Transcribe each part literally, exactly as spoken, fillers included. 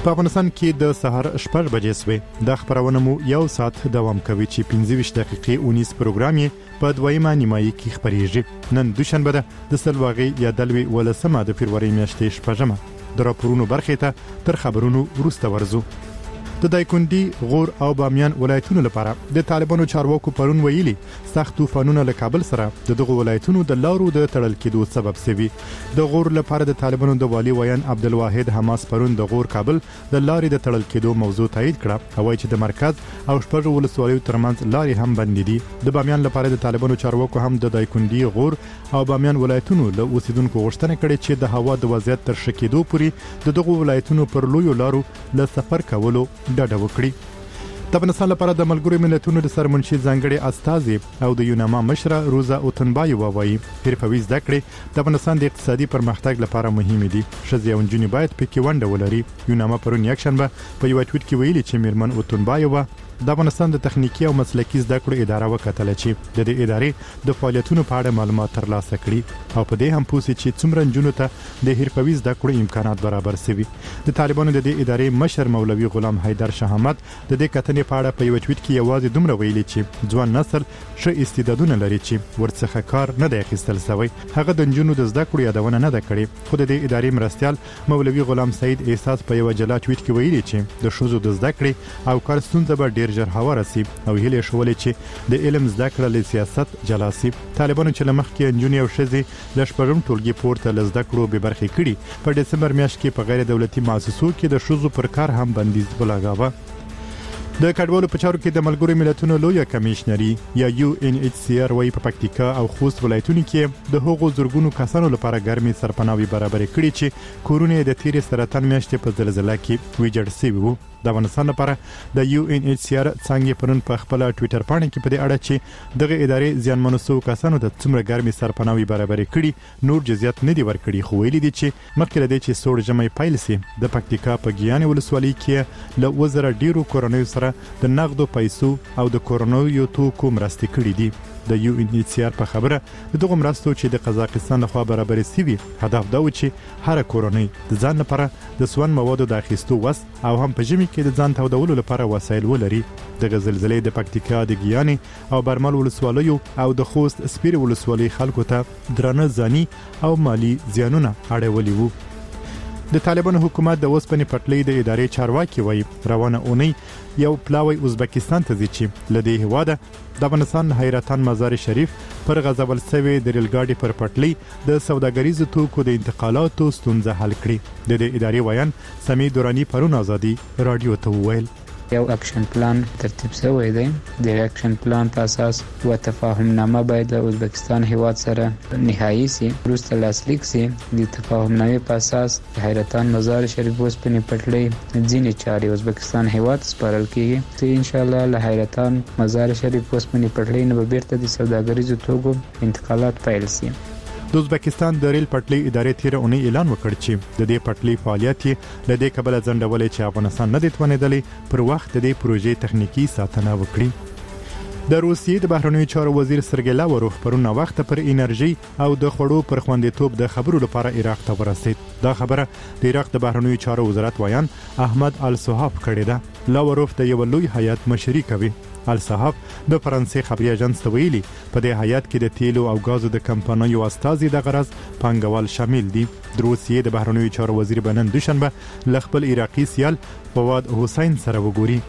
په افغانستان کې د سهار شپږ بجې سوې. د خبرونه مو یو ساعت دوام کوي چې پنځه ویشت دقیقې اونیس پروګرام یې په دویمه نیمایي کې خبرېږي. نن دوشنبه ده د سلواغي یا دلوي ولسمه د فبروري میاشتې شپږمه. د راپورونو برخې ته تر خبرونو وروسته ورځو. د دایکندي، غور او بامیان ولایتونو لپاره د طالبانو چارواکو پرون ویلي سخت طوفانونه له کابل سره د دغه ولایتونو د لارو د تړل کېدو سبب شوي. د غور لپاره د طالبانو د والي ویان عبدالواحد حماس پرون د غور کابل د لارې د تړل کېدو موضوع تایید کړه او وايي چې د مرکز او شپږ ولسوالیو ترمنځ لارې هم بندې دي. د بامیان لپاره د طالبانو چارواکو هم د دایکندي، غور او بامیان ولایتونو له اوسیدونکو غوښتنه کړې چې د هوا د وضعیت تر ښه کېدو پورې د دغه ولایتونو پر لویو لارو له سفر کولو ډډه وکړي. د افغانستان لپاره د ملګرو ملتونو د سرمنشي ځانګړي استازي او د یوناما مشره روزا اوتنبایو وایي حرفوي زده کړې د افغانستان د اقتصادي پرمختګ لپاره مهمه دي. ښځې او نجونې باید پکې ونډه ولري. یوناما پرون یکشنبه په یو ټویټ کې ویلي چې میرمن اوتنبایو د افغانستان د تخنیکی او مسلکي زده کړو اداره وکتل چې د دې ادارې د فعالیتونو په اړه معلومات ترلاسه کړي او په دې هم پوښتنه چې څومره نجونو ته د حرفوي زده کړو امکانات برابر شوي. د طالبانو د دې ادارې مشر مولوي غلام حیدر شهامت د دې کتنې په اړه په یو ټویټ کې یوازې دومره ویلي چې ځوان نسل ښه استعدادونه لري چې ورڅخه کار نه دی اخیستل شوی. هغه د نجونو د زده کړو یادونه نه ده کړې. خو د دې ادارې مرستيال مولوي غلام سعید احساس په یو جلا ټویټ کې ویلي چې د شوزو د زده کړې او کار ستونزه به ډیر ژر هواره شي او هیله شولې چې د علم زده کړه له سیاست جلا شي. طالبانو چې لمخ کې نجونې او ښځې د شپږم ټولګي پورته له زده کړو به برخې کړي په دسمبر میاشت کې په غیر دولتي مؤسسو کې د شوزو پر کار هم بندیز ولګاوه. د کډوالو په چارو کې د ملګرو ملتونو لوی کمیشنري یا یو ان ایچ سی آر وايي په پکتیکا او خوست ولایتونو کې د هغو زورګونو کسانو لپاره ګرمي سرپناوي برابر کړي چې کورونه د تیرې سرطان میاشتې په زلزلہ کې ویجاړ شوي وو. د افغانستان لپاره د یو ان ایچ سی آر څنګه پرون په خپل ټوئیټر باندې کې په دې اړه چې دغه ادارې ځانمنو سو کسانو د څومره ګرمي سرپناوي برابر کړي نور جزئیات نه دی ورکړي. خو ویلي دي چې مخکې لدې چې سوړ جمعي پایل سي د پکتیکا په ګیان ولسوالۍ کې له وزره ډیرو کورونیو سره د نقدو پیسو او د کورونیو توکو مرستې کړې دي. د یو ان ایچ سی آر په خبره دغه مرستو چې د قزاقستان لخوا برابر سوي هدف دا و چې هر کورونی د ځان لپاره د سون موادو د اخیستو وس او هم په ژمي کې د ځان تودولو لپاره وسایل ولري. د زلزلې د پکتیکا د ګیانې او برمل ولسوالیو او د خوست سپیر ولسوالۍ خلکو ته درنه ځاني او مالی زیانونه اړولي وو. د طالبانو حکومت د اوسپنې پټلۍ د ادارې چارواکي وایي روانه اونۍ یو پلاوی ازبکستان ته ځي چې لدې هواده د افغانستان حیرتان مزار شریف پر غزول سوي د ریلګاډي پر پټلۍ د سوداګریزو توکو د انتقالاتو ستونزه حل کړي. د دې ادارې ویان سمي دورانی پرون ازادي رادیو ته وویل یو اکشن پلان ترتیب شوی دی. د اکشن پلان په اساس و تفاهم نامه باید د ازبکستان هیواد سره نهایی سي وروسته لاسلیک سي. د تفاهم نامې په اساس د حیرتان مزار شریف اوسپنې پټلۍ ځینې چارې ازبکستان هیواد سپارل کیږي چې ان شاء الله له حیرتان مزار شریف اوسپنې پټلۍ نه به بیرته د سوداګریزو توکو انتقالات پیل سي. د ازبکستان د ریل پټلۍ ادارې تیر اونۍ اعلان وکړ چې د دې پټلۍ فعالیت له دې کبله ځنډولې چې افغانستان نه دی توانېدلی پر وخت د دې پروژې تخنیکی ساتنه وکړي. د روسیې د بهرنیو چارو وزیر سرګی لاوروف پرون وخت پر انرژي او د خړو پر خوندیتوب د خبرو لپاره عراق ته ورسید. دا خبره د عراق د بهرنیو چارو وزارت ویان احمد الصحاف کړې ده. لاوروف د یو لوی هیئت مشري کوي. الصحاف د فرانسې خبري اژانس ته ویلي په دې هیئت کې د تیلو او غازو د کمپنیو استازي د غرض پانګوال شامل دي. د روسیې د بهرنیو چارو وزیر بنن دوشنبه ل خپل عراقي سیال فواد حسین سره وګوري.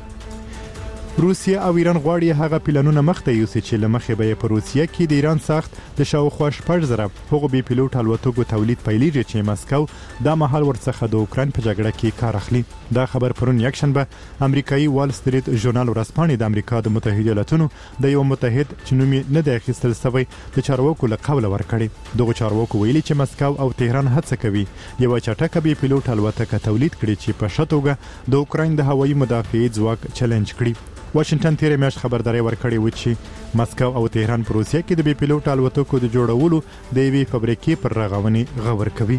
روسیا او ایران غواړي هغه پلانونه مخته یوسي چې لمخې به په روسیا کې د ایران ساخت د شاوخوا شپږ زره هغه بي پيلوټ الوتکو تولید پیلېږي چې مسکو د محل ورڅخه د اوکرين په جګړه کې کار اخلي. دا خبر پرون یکشنبه امریکایي وال سټریټ ژورنال ورسپانې د امریکا د متحده ایالاتونو د یو متحد چې نوم نه د اخیستل سوی د چارواکو له قوله ورکړي. دغه چارواکو ویلي چې مسکو او تهران هڅه کوي یو چټکه بي پيلوټ الوتکه تولید کړي چې په شتوګه د اوکرين د هوایي مدافعي ځواک چیلنج کړي. واشنگټن تیرې میاشت خبرداري ورکړې و چې مسکو او تهران په روسیا کې د بي پيلوټ الوتکو د جوړولو د یوې فابریکې پر رغونې غور کوي.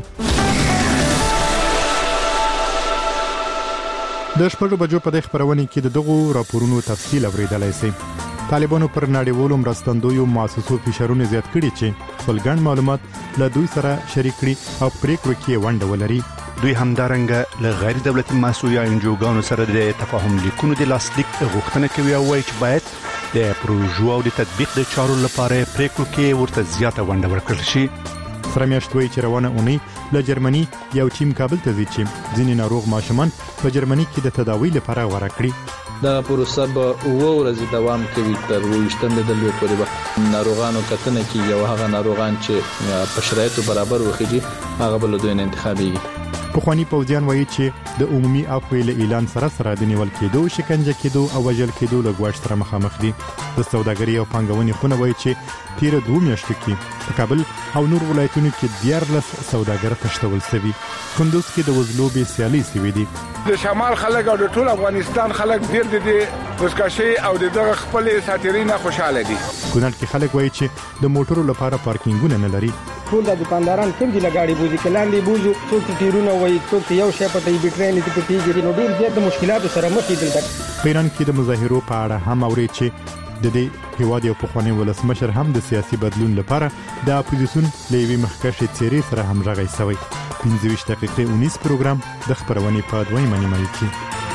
د شپږ بجو په د خبرونه کې د دغو راپورونو تفصیل اوریدلای شئ. طالبانو پر نړیوالو مرستندویو مؤسسو فشارونه زیات کړي چې خپل ګڼ معلومات له دوی سره شریک کړي او پریکړو کې ونډه ولري. دوی همدارنګه له غیر دولتي مؤسسو یا انجوګانو سره د تفاهم لیکونو د لاسلیک غوښتنه کوي او وایي چې باید د پروژو او د تطبیق د چارو لپاره پریکړو کې ورته زیاته ونډه ورکړل شي. سره میاشت وایي چې روانه اونۍ له جرمني یو ټیم کابل ته ځي چې ځینې ناروغ ماشومان په جرمني کې د تداوی لپاره غوړه کړي. دا پروسه به اوه ورځې دوام کوي تر ویشتمې دلې پورې به ناروغانو کتنه کوي او هغه ناروغان چې په شرایطو برابر وخیږي هغه بل دوی نه انتخابيږي. پخوانی پوځیان وایي چې د عمومي عفو له اعلان سره سره د نیول کېدو، شکنجه کېدو او وژل کېدو له ګواښ سره مخامخ دي. د سوداګرۍ او پانګونې خونه وایي چې تیر دوه میاشتو کې په کابل او نور ولایتونو کې دیارلس سوداګر تښتول شوي. کندوز کې د وزلو به سیالي سوي دي. د شمال خلک او د ټول افغانستان خلک ډیر د وسکاشي او د دغه خپل ساتیرینه خوشاله دي. کونړ کې خلک وایي چې د موټرو لپاره پارکینګونه نه لري. ټول د دکانداران کوم دي لګاړي بوزي کلاندې بوزو څوک ټیرونه وایي څوک یو شی پټي بیټرین دي پټيږي نو ډیر زیات مشکلاتو سره مخ دي. په ایران کې د مظاهرو په اړه هم اوري چې د دې هیواد یو پخوانی ولسمشر هم د سیاسي بدلون لپاره د اپوزیسیون لوي مخکښ چیرې سره هم راغی سوی. پنځه ویشت دقیقې اونیس پروګرام د خبرونې په دویمه نیمه کې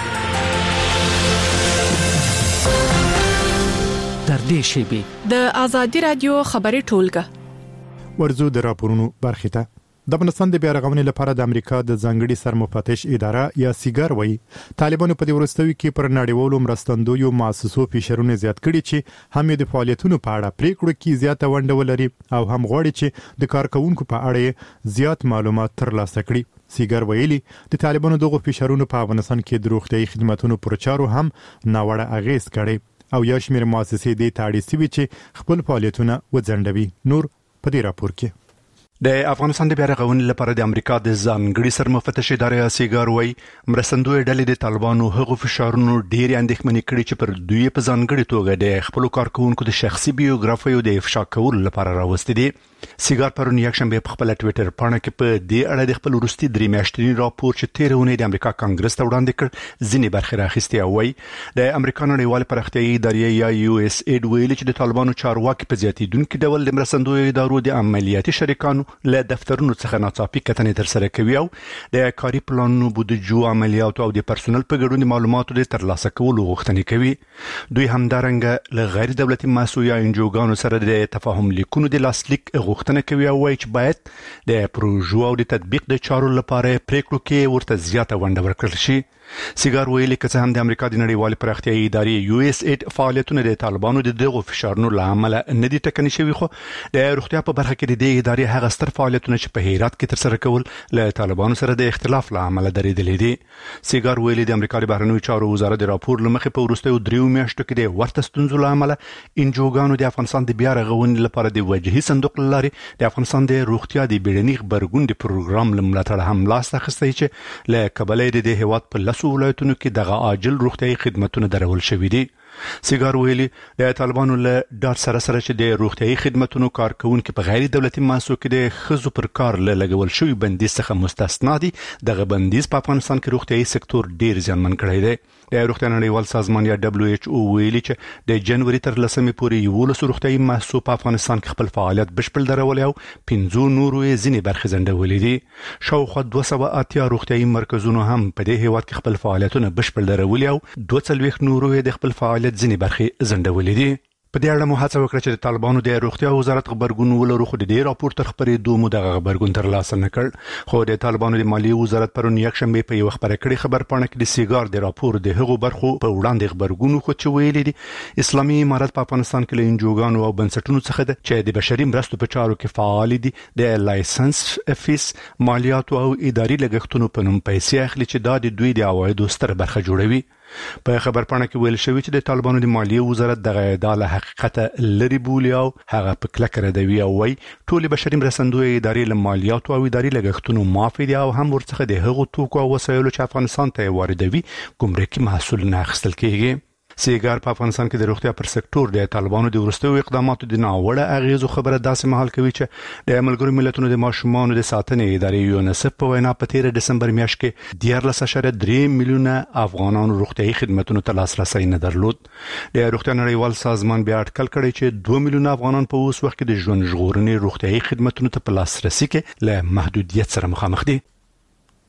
تر دې شی د ازادي رادیو خبري ټولګه ورزو د راپورونو برخه ته. د افغانستان د بیارغونې لپاره د امریکا د ځانګړي سرمفتش اداره یا سیګار وایي طالبانو په دې ورستوي کې پر نړیوالو مرستندویو مؤسسو فشارونه زیات کړي چې هم د فعالیتونو په اړه پریکړو کې زیاته ونډه ولري او هم غواړي چې د کارکونکو په اړه زیات معلومات ترلاسه کړي. سیګار ویلي د طالبانو دغه فشارونه په افغانستان کې د روغتيایي خدماتو پر چارو هم ناوړه اغیز کړي او یا شمېر مؤسسې د تاړي سوي چې خپل فعالیتونه وځنډوي. نور په دې راپور کې د افغانستان د بیارغونې لپاره د امریکا د ځانګړي سرمفتش ادارې سیګار وایي مرستندوی ډلې د طالبانو هغو فشارونو ډېر اندېښمنې کړي چې پر دوی په ځانګړي توګه د خپل کارکونکو د شخصي بیوګرافیو د افشا کولو لپاره راوستي دي. سیګار پرون یکشنبه په خپل ټوئیټر باندې کې په دې اړه د خپل وروستي درې میاشتنی راپور چې تیر اونۍ د امریکا کانګرس ته وړاندې کړ ځینې برخې راخستې او وایي د امریکا نړیوال پرمختیایي ادارې یا یو اس اید ویلي چې د طالبانو چارواکي په زیاتیدونکو ډول د مرستندوی ادارو د عملیاتي شریکانو له دفترونو څخه ناڅاپي کتنې ترسره کوي او د کاري پلانونو، بودیجو، عملیاتو او د پرسونل په ګډون معلوماتو د ترلاسه کولو غوښتنې کوي. دوی همدارنګه له غیر دولتي مؤسسو یا انجوګانو سره د تفاهم لیکونو د لاسلیک غوښتنه کوي او وایي چې باید د پروژو او د تطبیق د چارو لپاره پریکړو کې ورته زیاته ونډه ورکړل شي. سیګار ویلي که څه هم د امریکا د نړیوال پرمختیایي ادارې یو اس اید فعالیتونه د طالبانو د دغو فشارونو له امله نه دي ټکني شوي خو د روغتیا په برخه کې د دې ادارې هغه ستر فعالیتونه چې په هرات کې ترسره کول له طالبانو سره د اختلاف له امله درېدلي دي. سیګار ویلي د امریکا د بهرنیو چارو وزارت د راپور لمخې په وروستیو دریو میاشتو کې د ورته ستونزو له امله انجوګانو د افغانستان د بیا رغونې لپاره د وجهي صندوق لارې د افغانستان د روغتیا د بیړني خبرګون د پروګرام لملاتړ هم لاس اخیستی چې له کبلې د دې هیواد په لسو ولایتونو کې دغه عاجل روغتيایي خدماتونه درول شوي دي. سیګار ویلي د طالبانو له ډاټ سره سره چې د روغتيایي خدماتو کارکونکو په غیر دولتي مؤسسو کې د خزو پر کار له لګول شوی بندیز څخه مستثنا دي. دغه بندیز په افغانستان کې روغتيایي سکتور ډیر ځانمن کړی دی. د روغتیا نړیوال سازمان یا دبليو ایچ او ویلي چې د جنوري تر لسمې پورې یولس روغتيایي مؤسسو په افغانستان کې خپل فعالیت بشپړ درولې او پنځه نورو یې ځینې برخې ځنډولې دي. شاوخوا دوه سوه اتیا روغتيایي مرکزونو هم په دې هیواد کې خپل فعالیتونه بشپړ درولې او دوه څلوېښت نورو یې د خپل فعالیت ځینې برخې ځنډولې دي. په دې اړه مو هڅه وکړه چې د طالبانو د روغتیا وزارت خبرګون ولرو خو د دې راپور تر خبرېدو مو دغه خبرګون ترلاسه نه کړ. خو د طالبانو د مالیې وزارت پرون یکشنبه په یو خبره کړي خبر پاڼه کې د سیګار د راپور د هغو برخو په وړاندې خبرګون خو چې ویلي دي اسلامي امارت په افغانستان کې له انجوګانو او بنسټونو څخه ده چې د بشري مرستو په چارو کې فعال دي د لایسنس فیس، مالیاتو او اداري لګښتونو په نوم پیسې اخلي چې دا د دوی د عوایدو ستر برخه جوړوي. په خبر پاڼه کې ویل شوی چې د طالبانو د مالیې وزارت دغه ادعا له حقیقت لري بولي او هغه په کلکه ردوي او وايي ټول بشري مرستندوی ادارې له مالیاتو او اداري لګښتونو معافي دي او هم ورڅخه د هغو توکو او وسایلو چې افغانستان ته واردوي ګمرکي محصول نه اخیستل کیږي. سیګار په افغانستان کې د روغتیا پر سکتور د طالبانو د ورستیو اقداماتو د ناوړه اغیزو خبره داسې مهال کوي چې د ملګرو ملتونو د ماشومانو د ساتنې ادارې یونیسف په وینا په تیر دسمبر میاشت کې دیارلس اعشاریه درې میلیونه افغانانو روغتیایي خدماتو ته لاسرسی نه درلود. د روغتیا نړیوال سازمان بیا اټکل کړی چې دوه میلیونه افغانان په اوس وخت کې د ژوند ژغورنې روغتیایي خدماتو ته په لاسرسي کې له محدودیت سره مخامخ دي.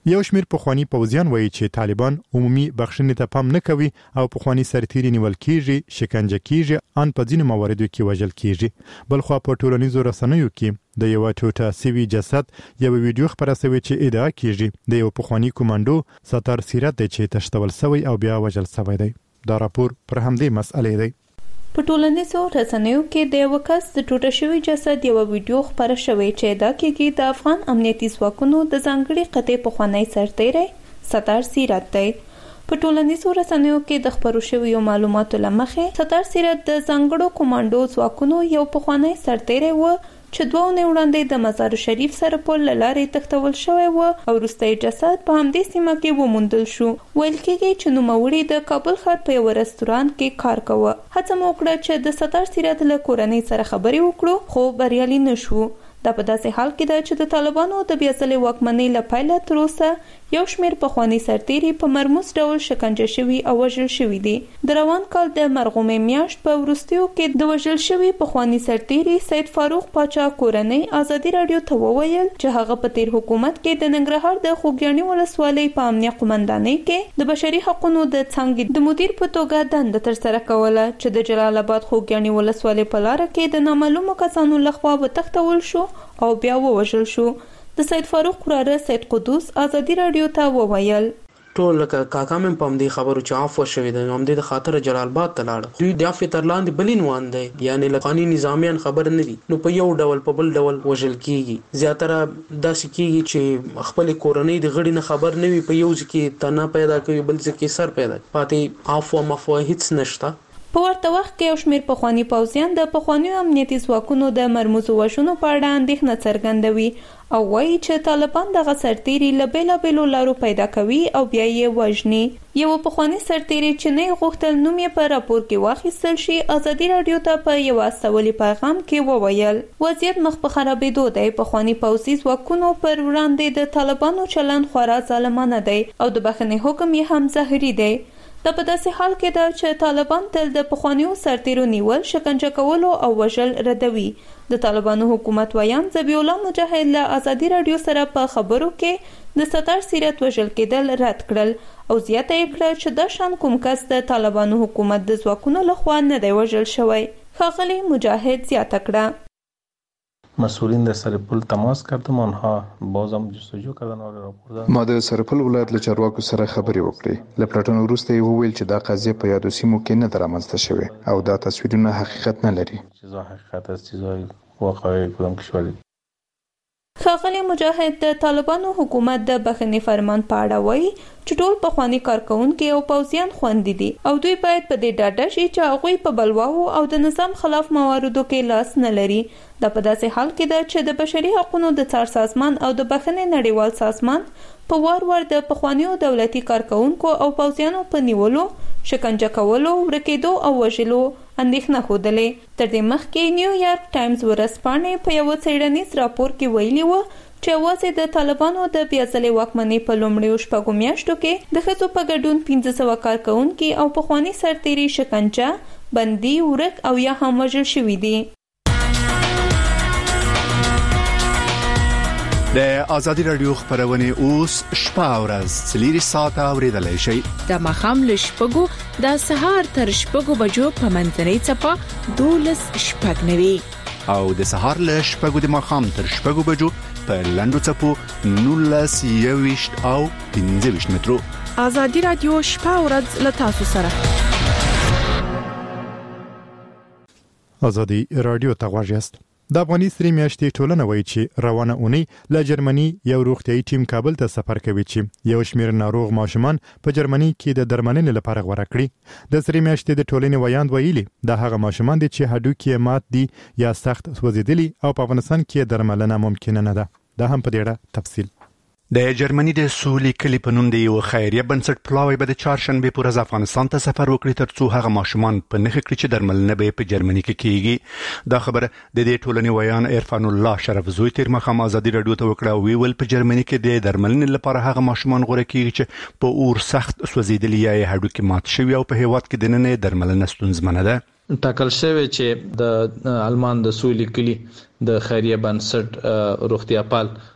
یو شمیر پخوانی پوځیان وایي چې طالبان عمومي بخښنې ته پام نه کوي او پخوانی سرتیري نیول کیږي، شکنجه کیږي، ان په ځینو مواردو کې وژل کیږي. بلخو په ټولنیزو رسنیو کې د یو ټوټه سوي جسد یو ویډیو خبره شوې چې ادعا کیږي د یو پخوانی کمانډو ستار سیرت دی چې تشتول شوی او بیا وژل شوی دی. دا راپور پر همدې مسئلې دی. په ټولنیزو رسنیو کې د یو کس د ټوټه شوی جسد یو ویډیو خبره شوې چې دا کېږي د افغان امنیتي ځواکونو د ځانګړي قطعې پخوانی سرتیری ستار سیرت دی. په ټولنیزو رسنیو کې د خبرو شویو معلوماتو له مخې ستار سیرت د ځانګړو کمانډو ځواکونو یو پخوانی سرتیری و چې دوه اونۍ وړاندې د مزار شریف سره پل له لارې تښتول شوی و او وروسته یې جسد په همدې سیمه کې وموندل شو. ویل کېږي چې نوموړي د کابل ښار په یوه رستورانت کې کار کوه. هڅه مو وکړه چې د ستار سیرت له کورنۍ سره خبرې وکړو خو بریالي نه شو. دا په داسې حال کې ده چې د طالبانو د بیا ځلې واکمنۍ له پیله تر اوسه یو شمېر پخواني سرتیري په مرموز ډول شکنجه شوي او وژل شوي دي. د روان کال د مرغومې میاشت په وروستیو کې د وژل شوي پخواني سرتیري سید فاروق پاچا کورنۍ ازادي راډیو ته وویل چې هغه په تیر حکومت کې د ننګرهار د خوږیاڼي ولسوالۍ په امنیه قومندانۍ کې د بشري حقوقو د څانګې د مدیر په توګه دنده ترسره کوله چې د جلال آباد خوږیاڼي ولسوالۍ په لاره کې د نامعلومو کسانو لخوا وتښتول شو او بیا ووژل شو. د سید فاروق وراره سید قدوس ازادي راډیو ته وویل ټول لکه کاکا مې په همدې خبرو چې عفو شوی دی، همدې د خاطر جلال آباد ته لاړ. دوی د عفو تر لاندې بلین وان دی، یعنی لقانی نظامیان خبر نه دي، نو په یو ډول په بل ډول وژل کیږي. زیاتره داسې کیږي چې خپل کورنۍ د غړي نه خبر نه وي، په یو ځکه تنه پیدا کوي، بل ځکه سر پیدا پاتې عفو مفو هیڅ نشته. په ورته وخت کې یو شمېر پخواني پوځیان د پخوانیو امنیتي ځواکونو د مرموزو وژنو په اړه اندېښنه څرګندوي او وایي چې طالبان دغه سرتیري له بېلابېلو لارو پیدا کوي او بیا یې وژني. یو پخواني سرتیري چې نه غوښتل نوم یې په راپور کې واخیستل شي ازادي راډیو ته په یو استولي پیغام کې وویل وضعیت مخ په خرابېدو دی. پخواني پوځي ځواکونو پر وړاندې د طالبانو چلند خورا ظالمانه دی او د بخښنې حکم یې هم زهري دی. دا په داسې حال کې ده چې طالبان تل د پخوانیو سرتیرو نیول، شکنجه کولو او وژل ردوي. د طالبانو حکومت ویان ذبیح الله مجاهد له ازادي راډیو سره په خبرو کې د ستار سیرت وژل کېدل رد کړل او زیاته یې کړه چې دا شان کوم کس د طالبانو حکومت د ځواکونو لخوا نه دی وژل شوی. ښاغلي مجاهد زیاته کړه مسئولین در سرپل تماس کردم، آنها بازم جستجو کردن و راپور دادن. ما د سرپل ولایت له چارواکو سره خبرې وکړې. له پلټنو وروسته یې وویل چې دا قضیه په یادو سیمو کې نه ده رامنځته شوې او دا تصویرونه حقیقت نه لري. چیزا حقیقت است، چیزای واقعي کدام کشوری. ښاغلي مجاهد د طالبانو حکومت د بخښنې فرمان په اړه وایي چې ټول پخواني کارکونکي او پوځیان خوندي دي او دوی باید په دې ډاډه شي چې هغوی په بلواو او د نظام خلاف مواردو کې لاس نه لري. دا په داسې حال کې ده چې د بشري حقوقو د څار سازمان او د بخښنې نړیوال سازمان په وار وار د پخوانیو دولتي کارکونکو او پوځیانو په نیولو، شکنجه کولو، ورکېدو او وژلو اندېښنه ښودلې. تر دې مخکې نیویارک ټایمز ورځپاڼې په یوه څېړنیز راپور کې ویلي وه چې یوازې د طالبانو د بیا ځلې واکمنۍ په لومړیو شپږو میاشتو کې د ښځو په ګډون پنځه سوه کارکوونکي او پخواني سرتیري شکنجه، بندي، ورک او یا هم وژل شوي دي. د ازادي راډیو خبرونه اوس شپه او ورځ څلور ساعته اوریدلای شئ. د مخام له شپږو د سهار تر شپږو بجو په منځنۍ چپه دولس شپږ نوي او د سهار له شپږو د مخام تر شپږو بجو په لندو چپو نولس یويشت او پنځه ویشت مترو. ازادي راډیو شپه او ورځ له تاسو سره. ازادي راډیو ته غواړئ. د افغاني سری میاشتې ټولنه وایي چې روانه اونۍ له جرمني یو روغتیايي ټیم کابل ته سفر کوي چې یو شمېر ناروغ ماشومان په جرمني کې د درملنې لپاره غوړه کړي. د سری میاشتې د ټولنې ویاند ویلي دا هغه ماشومان دي چې هډوکي مات دي یا سخت سوځېدلي او په افغانستان کې درملنه ممکن نه ده. دا هم په دې اړه تفصیل. د جرمني د سولې کلی په نوم د یو خیریه بنسټ پلاوی به د چهارشنبه په ورځ افغانستان ته سفر وکړي ترڅو هغه ماشومان په نخښه کړي چې درملنه به په جرمني کې کیږي. دا خبره د دې ټولنې ویان عرفان الله شرف زوی تیر مخام ازادي راډیو ته وکړه او ویل په جرمني کې د درملنې لپاره هغه ماشومان غوړه کیږي چې په اور سخت سوځېدلي یا هډوکي مات شوي او په هیواد کې د نن درملنه ستونزمنه ده. ټاکل شوی چې د آلمان د سولې کلی د خیریه بنسټ روغتیا پال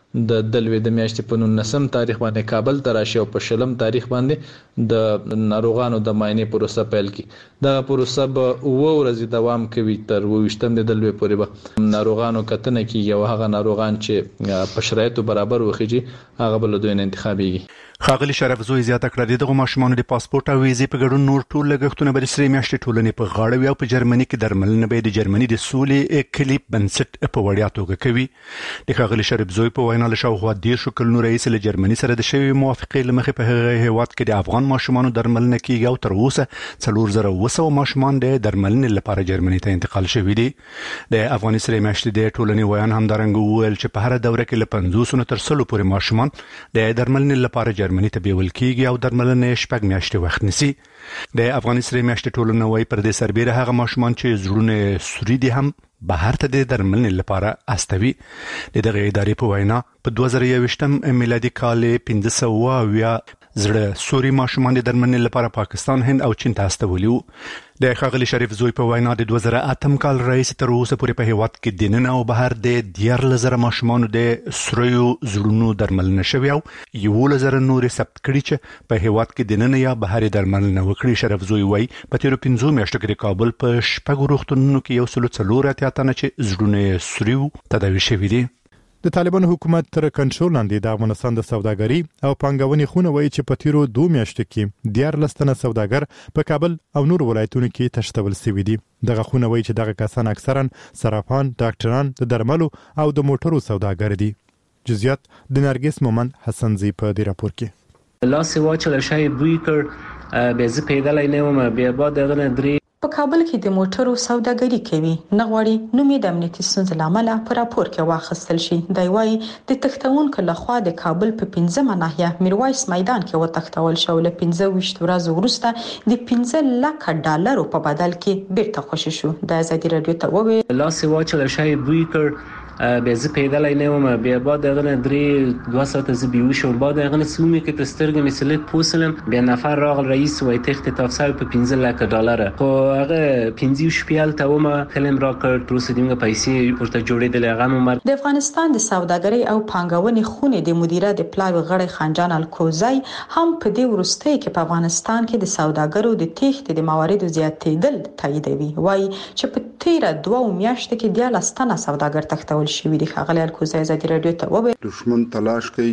د دلوي د میاشتې په نولسم تاریخ باندې کابل ته راشي او په شلم تاریخ باندې د ناروغانو د معاینې پروسه پیل کی. دا پروسه به اوه ورځې دوام کوي تر وشتم د دلوي پورې به ناروغانو کتنه کیږي او هغه ناروغان چې په شرایطو برابر وخیږي هغه بل دوی انتخابيږي. خاغلی شرف زوی زیاته کړه دغه ماشومان د پاسپورت او ویزې په ګډون نور ټول لګښتونه به سری میاشتې ټولنې په غاړه وي او په جرمني کې درملنه به د جرمني د سولې کلیپ بنسټ په وړیا توګه کوي. د خاغلی شرف زوی په وینا له شاوخوا ډیر شو کلونو رئیس له جرمني سره د شوی موافقې لمخې په هغه هیواد کې د افغان ماشومانو درملنه کیږي او تر اوسه څلور زره وسو ماشومان د درملنې لپاره جرمني ته انتقال شوي دي. د افغان سری میاشتې د ټولنې ویان هم درنګ وویل چې په هر دوره کې له پنځوس نه تر سلو پورې ماشومان د درملنې لپاره جرمني ته بیول کیږي او درملنه شپږ میاشتې وخت نیسي. د افغان سری میاشتې ټولنه وایي پر دې سربېره هغه ماشومان چې زړونه سوري دي هم بهر ته د درملنې لپاره استوي. د دغه ادارې په وینا په دوه زره یوویشتم میلادي کال پنځه سوه اویا زړه سوري ماشومان د درملنې لپاره پاکستان، هند او چین ته استولي وو. د خاغلی شریف زوی په وینا د دوه زره اتم کال رئیس تر اوسه پورې په هیواد کې د نن او بهر د دیارلس زره ماشومانو د سوریو زړونو درملنه شوې او یولس زره نورې ثبت کړي چې په هیواد کې د نن یا بهر درملنه وکړي. شریف زوی وایي په تیرو پنځو میاشتو کې د کابل په شپږو روغتونونو کې یو سل څلور اتیا تنه چې زړونه سوریو تداوي شوي دي. د طالبان حکومت تر کنټرول لاندې د افغانستان د سوداګرۍ او پانګونې خونه وایي چې په تیرو دوه میاشتو کې دیارلس تنه سوداګر په کابل او نور ولایتونو کې تشتول شوي دي. دغه خونه وایي چې دغه کسان اکثرا صرافان، ډاکټران، د درملو او د موټرو سوداګر دي. جزئیات د نرګس مومند حسنزی په دې راپور کې. لاس واچل شای بوی کړ به زه پیدلای نه وم بیا بعد دغه درې په کابل کې د موټرو سوداګري کوي نه غواړي نومې د امنیتي ستونزو لامل په راپور کې واخیستل شي. دی وايي د تختونکو لخوا د کابل په پنځمه ناحیه میرویس میدان کې وتختول شو له پنځه ویشت ورځې وروسته د پنځه لک ډالرو په بدل کې بیرته خوشی شو. د ازادي رادیو ته وویل لاس واچل شای بوی کړ به زه پیدلای نه وم بیا بعد دغه درې دوه ساعت ز بیو شو بعد دغه سومې کې تسترګ مثلت پوسلم بیا نفر راغل رئیس وای تخت تفصیل په پنځه لک ډالر خو هغه پنځه شپیل ته ومه کلم را کړ تر اوسه دغه پیسې ورته جوړېدل. هغه مر د افغانستان د سوداګرۍ او پانګونې خونه د مدیره د پلاوی غړی خانجان الکوزی هم په دې ورسته کې په افغانستان کې د سوداګرو د تخت د مواردو زیاتېدل تاییدوي. وای چې په تیر دوه میاشتو کې د لاستانه سوداګر تختول شوی دی. خغلی الکوزی ازادي رادیو ته وویل دشمن تلاش کوي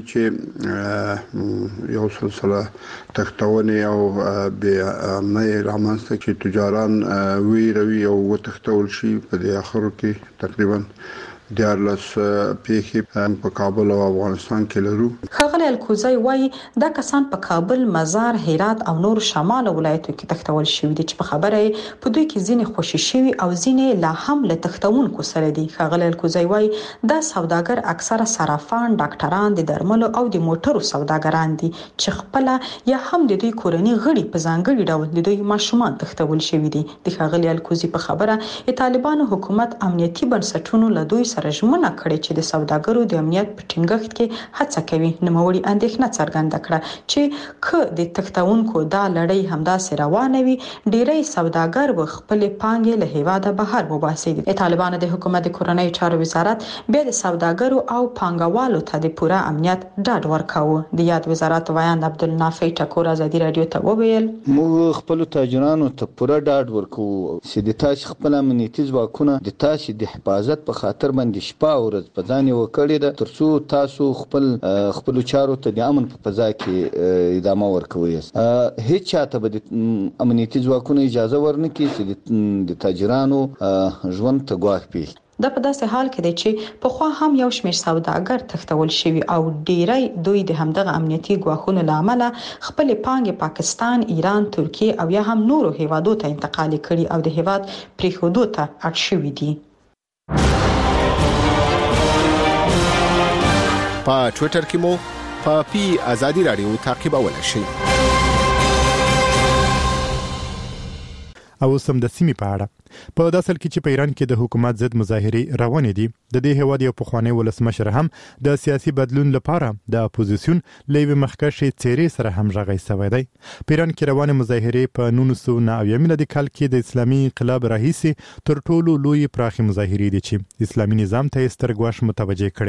چې یو سلسله تختونې او به نه رامنځته چې تجاران ویروي او وتختول شي. په دې اخر کې تقریبا دیارلس پیښې په کابل او افغانستان کې لرو. خغلی الکوزی وایي دا کسان په کابل، مزار، هرات او نور شمال ولایتو کې تختول شوي دي چې په خبره په دوی کې ځینې خوشي شوي او ځینې لا هم له تختونکو سره دي. خغلی الکوزی وایي دا سوداګر اکثره صرافان، ډاکټران، د درملو او د موټرو سوداګران دي چې خپل یا هم د دوی کورنۍ غړي په ځانګړي ډول د دوی ماشومان تختول شوي دي. د خغلی الکوزی په خبره طالبانو حکومت امنیتي بنسټونو له دوی سره ژمنه کړې چې د سوداګرو د امنیت په ټینګښت کې هڅه کوي. نوموړي اندېښنه څرګنده کړه چې که د تختونکو دا لړۍ همداسې روانه وي ډېری سوداګر به خپل پانګې له هیواده بهر وباسي. طالبانو د حکومت د کورنۍ چارو وزارت بیا د سوداګرو او پانګوالو ته د پوره امنیت ډاډ ورکاوه. د یاد وزارت ویاند عبدالنافع ټکور ازادي رادیو ته وویل موږ خپل تاجرانو ته پوره ډاډ ورکوو چې د تاسو خپل امنیتي ځواکونه د تاسو د حفاظت په خاطر باندې شپه او ورځ په ځان یو کړی ده ترڅو تاسو خپل خپل چارو ته د امن په فضا کې ادامه ورکوي. هیڅ چاته به د امنیتي ځواکونو اجازه ورنکړي چې د تاجرانو ژوند ته ګواښ پیښ. دا په داسې حال کې دی چې په خوا هم یو شمېر سوداګر تختول شوي او ډیری دوی د همدغه امنیتي ګواښونو له امله خپل پانګې پاکستان، ایران، ترکیه او یا هم نورو هیوادو ته انتقال کړي او د هیواد پریښودو ته اړ شوي دي. په ټوئیټر کې مو په پی ازادي رادیو تعقیبولای شئ. او سم د سیمې په اړه په داسل کې چې په ایران کې د حکومت ضد مظاهرې روانې دي. د دې هیواد یو پخوانی ولسمشر هم د سیاسي بدلون لپاره د اپوزیسیون لوی مخکښې څېرې سره هم ژغی شوی دی. په ایران کې روانې مظاهرې په نولس سوه نهه اویا میلادي کال کې د اسلامي انقلاب راهیسې تر ټولو لوی پراخي مظاهرې دي چې اسلامي نظام ته سترګواش متوجه کړي دي.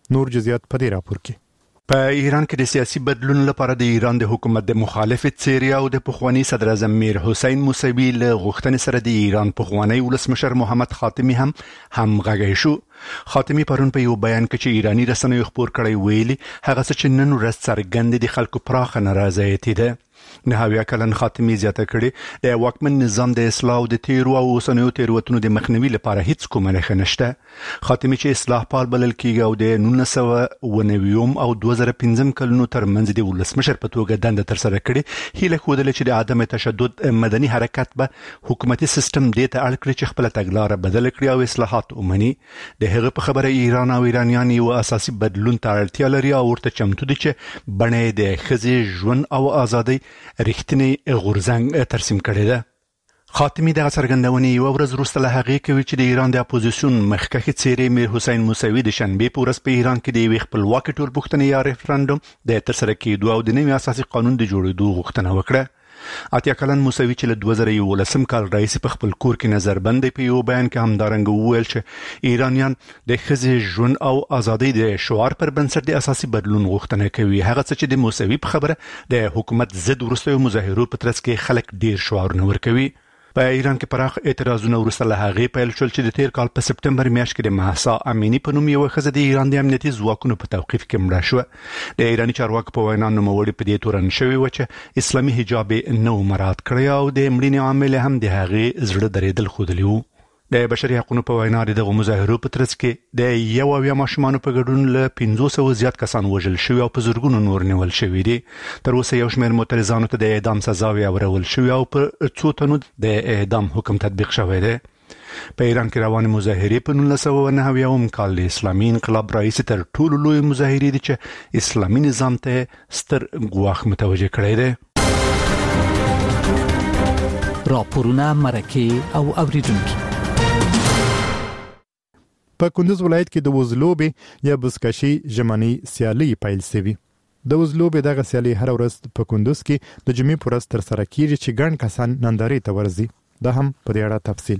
نور جزئیات په دې راپور کې. په ایران کې د سیاسي بدلون لپاره د ایران د حکومت د مخالف څیرې او د پخوانی صدر اعظم میر حسین موسوي له غوښتنې سره د ایران پخوانی ولسمشر محمد خاتمی هم همغږی شو. خاتمی پرون په یو بیان کې چې ایرانی رسنیو خبر کړی ویلي هغه څه چې نن ورځ څرګند دي خلکو پراخه ناراضیت ده. نهاوی کلن خاتمی زیاته کړي د واکمن نظام د اصلاح او د تیرو او اوسنیو تیروتنو د مخنیوي لپاره هیڅ کومه نښه نشته. خاتمی چې اصلاح پال بلل کیږي او د نولس سوه اوه نوي او دوه زره پنځم کلونو ترمنځ د ولسمشر په توګه دنده ترسره کړي هیله ښودله چې د عدم تشدد مدني حرکت به حکومتي سیستم دې ته اړ کړي چې خپل تګلاره بدل کړي او اصلاحات ومني. د هغه په خبره ایران او ایرانیان یو اساسي بدلون ته اړتیا لري او ورته چمتو دي چې بڼه د ښځې ژوند او ازادۍ رښتینی غورځنګ ترسیم کړی ده. خاتمی د څرګندونې یو ورځ وروسته له هغې کوي چې د ایران د اپوزیسیون مخکښ څیرې میر حسین موسوي د شنبې په ورځ په ایران کې د یوې خپلواکې ټولپوښتنې یا ریفرنډوم د ترسره کېدو او د نوي اساسي قانون د جوړېدو غوښتنه وکړه. اتیا کلن موسوي چې له دوه زره یولسم کال راهیسې په خپل کور کې نظربند دی په یو بیان کې همدارنګه وویل چې ایرانیان د ښځې ژوند او ازادۍ د شعار پر بنسټ د اساسي بدلون غوښتنه کوي. هغه څه چې د موسوي په خبره د حکومت ضد وروستیو مظاهرو په ترڅ کې خلک ډیر شعارونه ورکوي. په ایران کې پراخ اعتراضونه وروسته له هغې پیل شول چې د تیر کال په سپټمبر میاشت کې د مهسا امینی په نوم یوه ښځه د ایران د امنیتي ځواکونو په توقیف کې مړه شوه. د ایراني چارواکو په وینا نوموړې په دې تورن شوې وه چې اسلامي حجاب یې نه و مراعات کړی او د مړینې عامل هم د هغې زړه درېدل ښودلي وو. د بشري حقوقو په وینا د دغه مظاهرو په ترڅ کې د یو اویا ماشومانو په ګډون له پنځو سوو زیات کسان وژل شوي او په زرګونو نور نیول شوي دي. تر اوسه یو شمېر معترضانو ته د اعدام سزاوې اورول شوي او په څو تنو د اعدام حکم تطبیق شوی دی. په ایران کې روانې مظاهرې په نولس سوه نهه اویایم کال د اسلامي انقلاب راهیسې تر ټولو لویې مظاهرې دي چې اسلامي نظام ته ستر ګواښ متوجه کړی دی. راپورونه مرکې او اوریدونکي. په کندوز ولایت کې د وزلوبې یا بزکشي ژمنی سیالي پیل شوې. د وزلوبې دغه سیالي هر ورځ په کندوز کې د جمعې پر ورځ ترسره کیږي چې ګڼ کسان نندارې ته ورځي. دا هم په دې اړه تفصیل.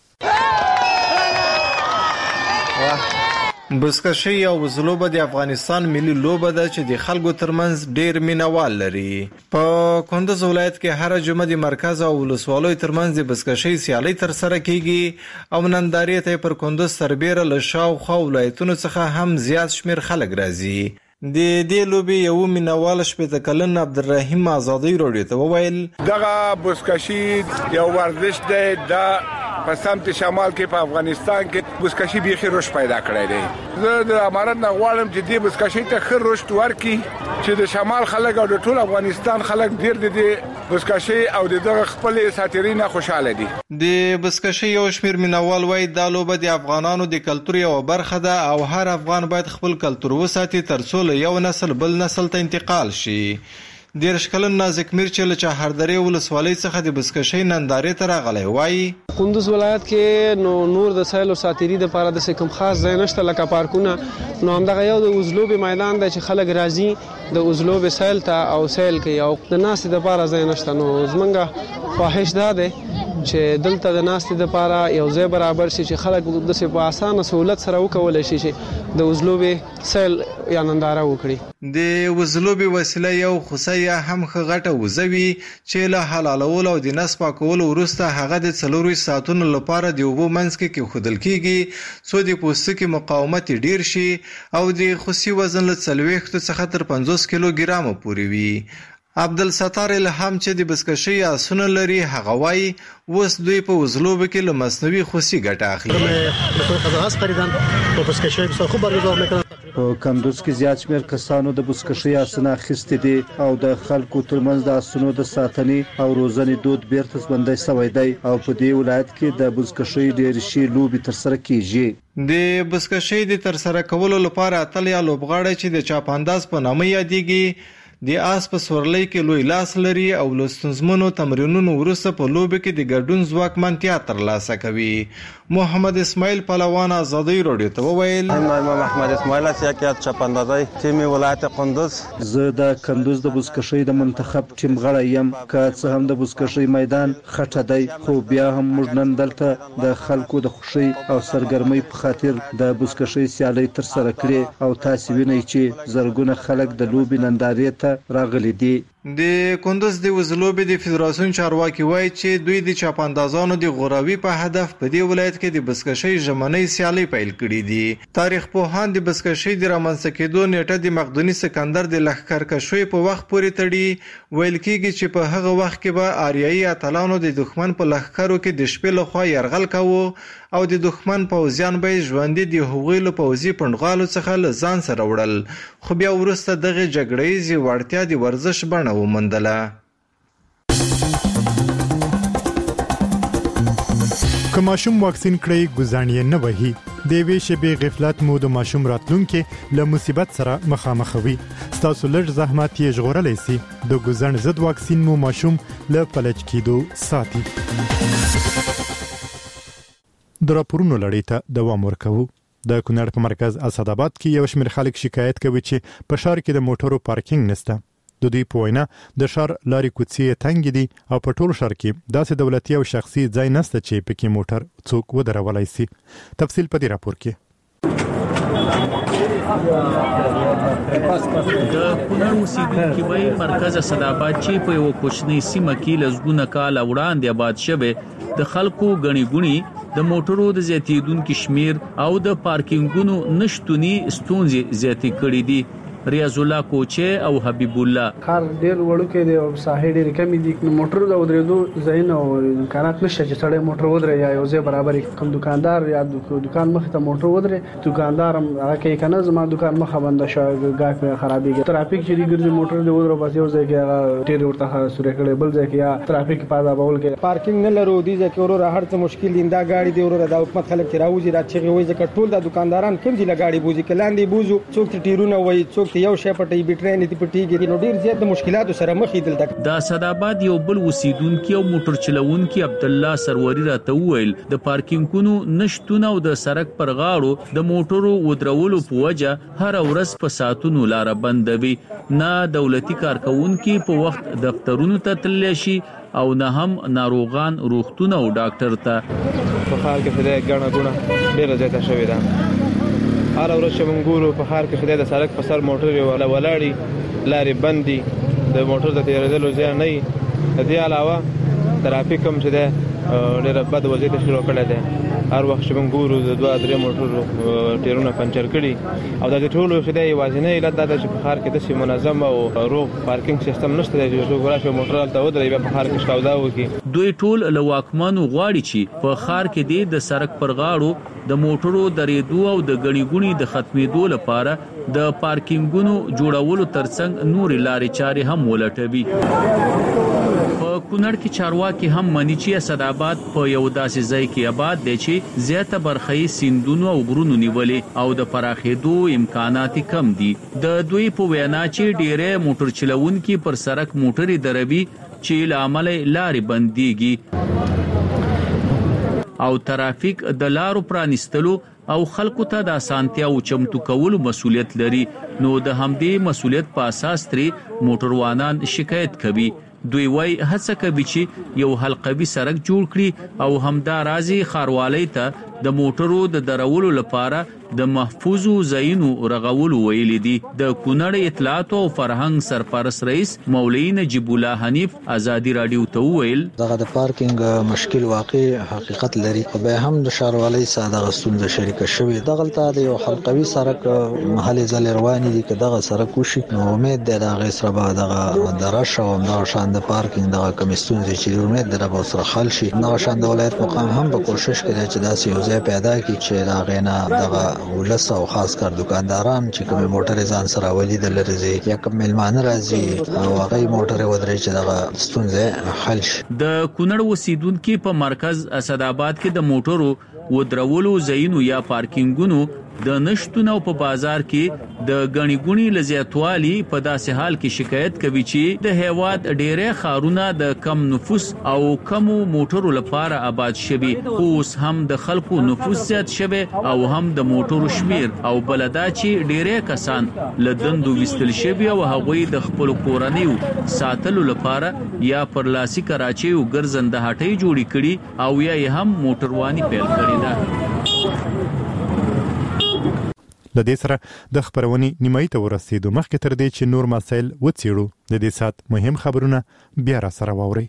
بزکشي یا وزلوبه د افغانستان ملي لوبه ده چې د خلکو ترمنځ ډیر مینوال لري. په کندوز ولایت کې هر جمعه د مرکز او ولسوالۍ ترمنځ د بزکشي سیالي ترسره کیږي او نندارې ته پر کندوز سربېره له شاوخوا ولایتونو څخه هم زیات شمیر خلک راځي. د دې لوبې یو مینوال شپېته کلن عبدالرحیم آزادی راډیو ته وویل دغه بزکشي یو ورزش دی د په سمت شمال کې په افغانستان کې بزکشي بیخي رشد پیدا کړی دی. زه د امارت نه غواړم چې دې بزکشي ته ښه رشد ورکړي چې د شمال خلک او د ټول افغانستان خلک ډیر د دې بزکشي او دغه خپل ساتیري نه خوشاله دي. د بزکشي یو شمیر مینوال وایي دا لوبه د افغانانو د کلتور یو برخه ده او هر افغان باید خپل کلتور وساتي ترڅو له یو نسل بل نسل ته انتقال شي. دیرش کلن نازک میر چې له چهاردرې ولسوالۍ څخه د بزکشۍ نندارې ته راغلی وایي کندوز ولایت کې نو نور د سیل او ساتیري لپاره د کوم خاص ځای نشته لکه پارکونه. نو همدغه یو د وزلوبې میدان دی چې خلک راځي د وزلوبې سیل ته او سیل کوي او د ناستې لپاره ځای نشته. نو زمونږ خواهش دا دی چې دلته د ناستې لپاره یو ځای برابر شي چې خلک داسې په اسانه سهولت سره وکولی شي چې د وزلوبې سیل یا ننداره وکړي. د وزلوبې وسیله یو خوسه یا هم ښه غټه وزه وي چې له حلالولو او د نس پاکولو وروسته هغه د څلورویشت ساعتونو لپاره د اوبو منځ کې کېښودل کېږي څو د پوستکي مقاومت ډیر شي او د خوسي وزن له څلوېښتو څخه تر پنځوس کیلو ګرامو پورې وي. عبدالستار الهام چې د بزکشۍ آسونه لري هغه وایي اوس دوی په وزلوبه کې له مصنوعي خوسي ګټه اخلي. په کندوز کې زیات شمېر کسانو د بزکشۍ آسونه اخیستي دي او د خلکو ترمنځ د آسونو د ساتنې او روزنې دود بیرته ژوندی شوی دی او په دې ولایت کې د بزکشۍ ډېرې شي لوبې ترسره کیږي. د بزکشۍ د ترسره کولو لپاره اتل یا لوبغاړی چې د چاپانداز په نامه یادېږي د آس په سورلۍ کې لوی لاس لري او له ستونزمنو تمرینونو وروسته په لوبې کې د ګډون ځواکمنتیا ترلاسه کوي. محمد اسماعیل پهلوان ازادي رادیو ته وویل محمد اسماعیل سیاکیات چپندازی تیم ولایت قندوز. زه د قندوز د بزکشۍ د منتخب ټیم غړی یم. که څه هم د بزکشۍ میدان خټه دی خو بیا هم موږ نن دلته د خلکو د خوښۍ او سرګرمۍ په خاطر د بزکشۍ سیالۍ ترسره کړې او تاسو وینئ چې زرګونه خلک د لوبې نندارې ته راغلي دي. د کندوز د وزلوبې د فدراسیون چارواکي وایي چې دوی د چاپاندازانو د غوراوي په هدف په دې ولایت کې د بزکشۍ ژمنۍ سیالۍ پیل کړي دي. تاریخ پوهان د بزکشۍ د رامنځته کېدو نیټه د مقدوني سکندر د لښکرکشۍ په وخت پورې تړي. ویل کېږي چې په هغه وخت کې به آریایي اتلانو د دښمن په لښکرو کې د شپې لخوا یرغل کاوه او د دښمن پوځیان به ژوندي د هغوی له پوځي پنډغالو څخه له ځان سره وړل. خو بیا وروسته دغه جګړه ییزې وړتیا د ورزش بڼه وموندله. که ماشوم واکسین کړئ ګزاڼ یې نه وهي. د یوې شېبې غفلت مو د ماشوم راتلونکي له مصیبت سره مخامخوي. ستاسو لږ زحمت یې ژغورلی سي. د ګزاڼ ضد واکسین مو ماشوم له فلج کېدو ساتي. د راپورونو لړۍ ته دوام ورکوو. د کونړ په مرکز اسداباد کې یو شمېر خلک شکایت کوي چې په ښار کې د موټرو پارکینګ نشته. د دوی په وینا د ښار لارې کوڅې تنګې دي او په ټول ښار کې داسې دولتي او شخصي ځای نشته چې پکې موټر څوک ودرولای سي. تفصیل په دې راپور کې. د کونړ اوسیدونکي وایي مرکز اسداباد چې په یو کوچنۍ سیمه کې لسګونه کال وړاندې آباد شوی د خلکو غني غني د موټرو د زیاتیدونکو شمیر او د پارکینګونو نشټونی ستونزې زیاتې کړې دي. ریاض الله کوچه او حبیب الله خار ډیر وړوکې دی او ساحې ډیر کمی دي. موټر د ودرېدو ځای نه او امکانات نشته چې سړی موټر ودرې یا یو ځای برابر کوم دکاندار یا دکان مخ ته موټر ودرې دکاندار هم هغه کوي کنه زما دکان مخه بند شو غاک خرابېږي. ترافیک چې ګرځي موټر د ودرو بس یو ځای کې هغه ډیر ورته سورې کړي بل ځای کې یا ترافیک پازا بول کې پارکینګ نه لرو دي ځکه ورو هر څه مشکل دي. دا گاډي دی ورو د حکومت خلک چې راوځي راځي وي ځکه ټول د دکانداران کوم دي لګاډي بوزي کلاندې بوزو څوک ټیرونه وي څوک یو شی پټي بیټرین دي پټيږي نو ډیر زیات مشکلات سره مخ دي. د اسداباد یو بل اوسیدونکو او موټر چلوونکو عبد الله سروري راته ویل د پارکینګونو نشټونه او د سړک پر غاړو د موټرو ودرولو په وجه هر ورځ په ساتونو لار بندوي. نه دولتي کارکونکو په وخت دفترونو ته تللی شي او نه هم ناروغان روغتون او ډاکټر ته. په خار کې فدای غاڼه غونه ډیر زیاته شوې ده. هر ورځ چې موږ ګورو په خار کې فدای د سړک په سر موټر ولا ولاړی لارې بندي د موټر د تیرېدلو ځای نه. د دې علاوه ترافیک هم چې ده ډېر بد وضعیت شروع کړی دی. هر وخت چې موږ ګورو د دوه درې موټرو ټیرونه پنچر کړي او د ټولو فدای یوازینی علت دا ده چې په خار کې داسې منظم او روغ پارکینګ سیستم نشته دی چې څوک راشي موټر هلته ودرېږي بیا په خار کې شاودا وکړي. دوی ټول له واکمنو غواړي چې په خار کې دی د سړک پر غاړو د موټرو درېدو او د غني غوني د ختمېدو لپاره د پارکینګونو جوړولو ترڅنګ نور لارې چارې هم ولټوي. په کونړ کې چارواکي هم مني چې اسداباد په یو داسې ځای کې آباد دی چې زیاته برخه یې سیندونو او غرونو نیولې او د پراخېدو امکانات کم دي. د دوی په وینا چې ډېرې موټر چلوونکي پر سړک موټرې دروي چې له امله لارې بنديږي او ترافیک د لارو پرانیستلو او خلکو ته د اسانتیا او چمتو کولو مسولیت لري. نو د همدې مسولیت په اساس ترې موټروانان شکایت کوي. دوی وای هڅه کوي چې یو حلقوي سړک جوړ کړي او همدا راځي خاروالۍ ته د موټرو د درولو لپاره د محفوظو ځایونو رغولو ویلي دي. د کونړ اطلاعات او فرهنګ سرپرست رئیس مولوی نجیب الله حنیف ازادي رادیو ته ویل دغه د پارکینګ مشکل واقع حقیقت لري خو به هم د شاروالۍ ساده غستون شریک شوی دغه ته د یو حلقوي سړک محلي ځل رواني دي که دغه سړک وشي نو امید ده دغه سره به دغه درش او نو شان د پارکینګ دغه کمیسټون چې امید ده به سره خل شي. نو شان د ولایت مقام هم په کوشش کوي چې داسې یو ځای پیدا کړي چې دا غینا دغه ولس او خاص کر دکانداران چې کوم موټر ځان سره ولید لري یا کوم ملمان راځي او هغه موټر ودرې چې دغه ستونزه حل شي. د کونړ اوسیدونکو په مرکز اسداباد کې د موټرو ودرولو ځایونو یا پارکینګونو د نشټون او په بازار کې د غنی ګونی لزیاتوالي په داسې حال کې شکایت کوي چې د هیواد ډېرې خارونه د کم نفوس او کم موټرو لپاره آباد شوي، اوس هم د خلکو نفوس زیات شوی او هم د موټرو شمیر او بلدا چې ډېرې کسان له دندو وستل شوي او هغوی د خپل کورنیو ساتلو لپاره یا پر لاسي کراچي او ګرځنده هټۍ جوړې کړي او یا هم موټرواني پیل کړې ده. د دې سره د خبرونې نیمایي ته ورسېدو، مخکې تر دې چې نور مسایل وڅېړو د دې سات مهم خبرونه بیا را سره واورئ.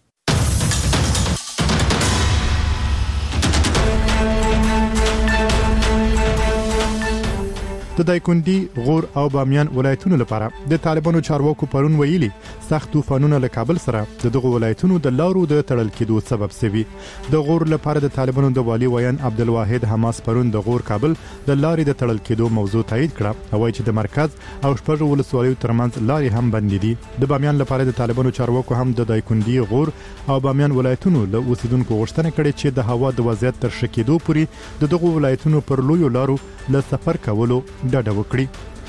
د دایکندي، غور او بامیان ولایتونو لپاره د طالبانو چارواکو پرون ویلي سخت طوفانونه له کابل سره د دغه ولایتونو د لارو د تړل کېدو سبب شوي. د غور لپاره د طالبانو د والي ویان عبدالواحد حماس پرون د غور کابل د لارې د تړل کېدو موضوع تایید کړه او وایي چې د مرکز او شپږ ولسوالیو ترمنځ لارې هم بندې دي. د بامیان لپاره د طالبانو چارواکو هم د دایکندي، غور او بامیان ولایتونو له اوسیدونکو غوښتنه کړې چې د هوا د وضعیت تر ښه کېدو پورې د دغه ولایتونو پر لویو لارو له سفر کولو ډډه وکړي.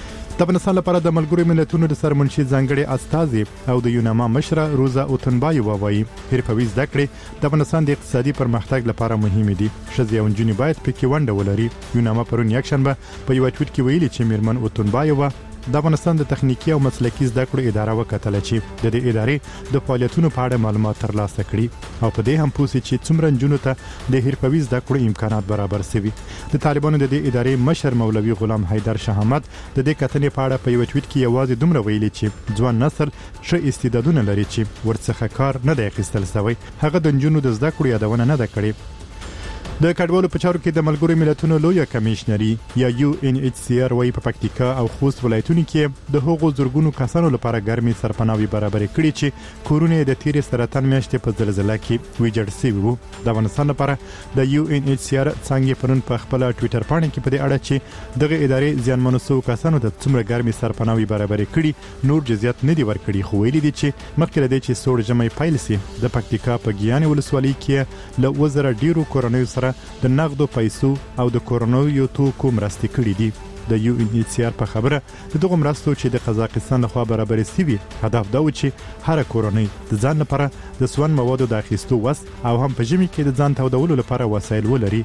د افغانستان لپاره د ملګرو ملتونو د سرمنشي ځانګړي استازي او د یوناما مشره روزا اوتنبایووا وایي حرفوي زده کړې د افغانستان د اقتصادي پرمختګ لپاره مهمه دي. ښځې او نجونې باید پکې ونډه ولري. یوناما پرون یکشنبه په یو ټویټ کې ویلي چې میرمن اوتنبایووا د افغانستان د تخنیکی او مسلکي زده کړو اداره وکتله چې د دې ادارې د فعالیتونو په اړه معلومات ترلاسه کړي او په دې هم پوښتنه چې څومره نجونو ته د حرفوي زده کړو امکانات برابر شوي. د طالبانو د دې ادارې مشر مولوي غلام حیدر شهامت د دې کتنې په اړه په یو ټویټ کې یوازې دومره ویلي چې ځوان نسل ښه استعدادونه لري چې ورڅخه کار نه دی اخیستل شوی. هغه د نجونو د زده کړو یادونه نه ده کړې. د کډوالو په چارو کې د ملګرو ملتونو لوی کمیشنري یا یو ان ایچ سی آر وايي په پکتیکا او خوست ولایتونو کې د هغو زورګونو کسانو لپاره ګرمي سرپناوي برابرې کړي چې کورونه د تیر سرطان میاشتې په زلزلہ کې ویجاړ شوي وو. د افغانستان لپاره د یو ان ایچ سی آر څنګه پرون په خپل ټوئیټر باندې کې په دې اړه چې دغه ادارې ځانمنو سو کسانو ته څومره ګرمي سرپناوي برابرې کړي نور جزئیات نه دی ورکړي، خو ویلي دي چې مخکې لدی چې سوړ جمعي پایل سي د پکتیکا په ګیان ولسوالۍ کې له وزره ډیرو کورونیو سره د نقدو پیسو او د کورونیو توکو مرستې کړې دي. د یو ان ایچ سی آر په خبره د دغه مرستو چې د قزاقستان لخوا برابرې شوي هدف دا و چې هر کورنۍ د ځان لپاره د سون موادو د اخیستو وس او هم په ژمي کې د ځان تودولو لپاره وسایل ولري.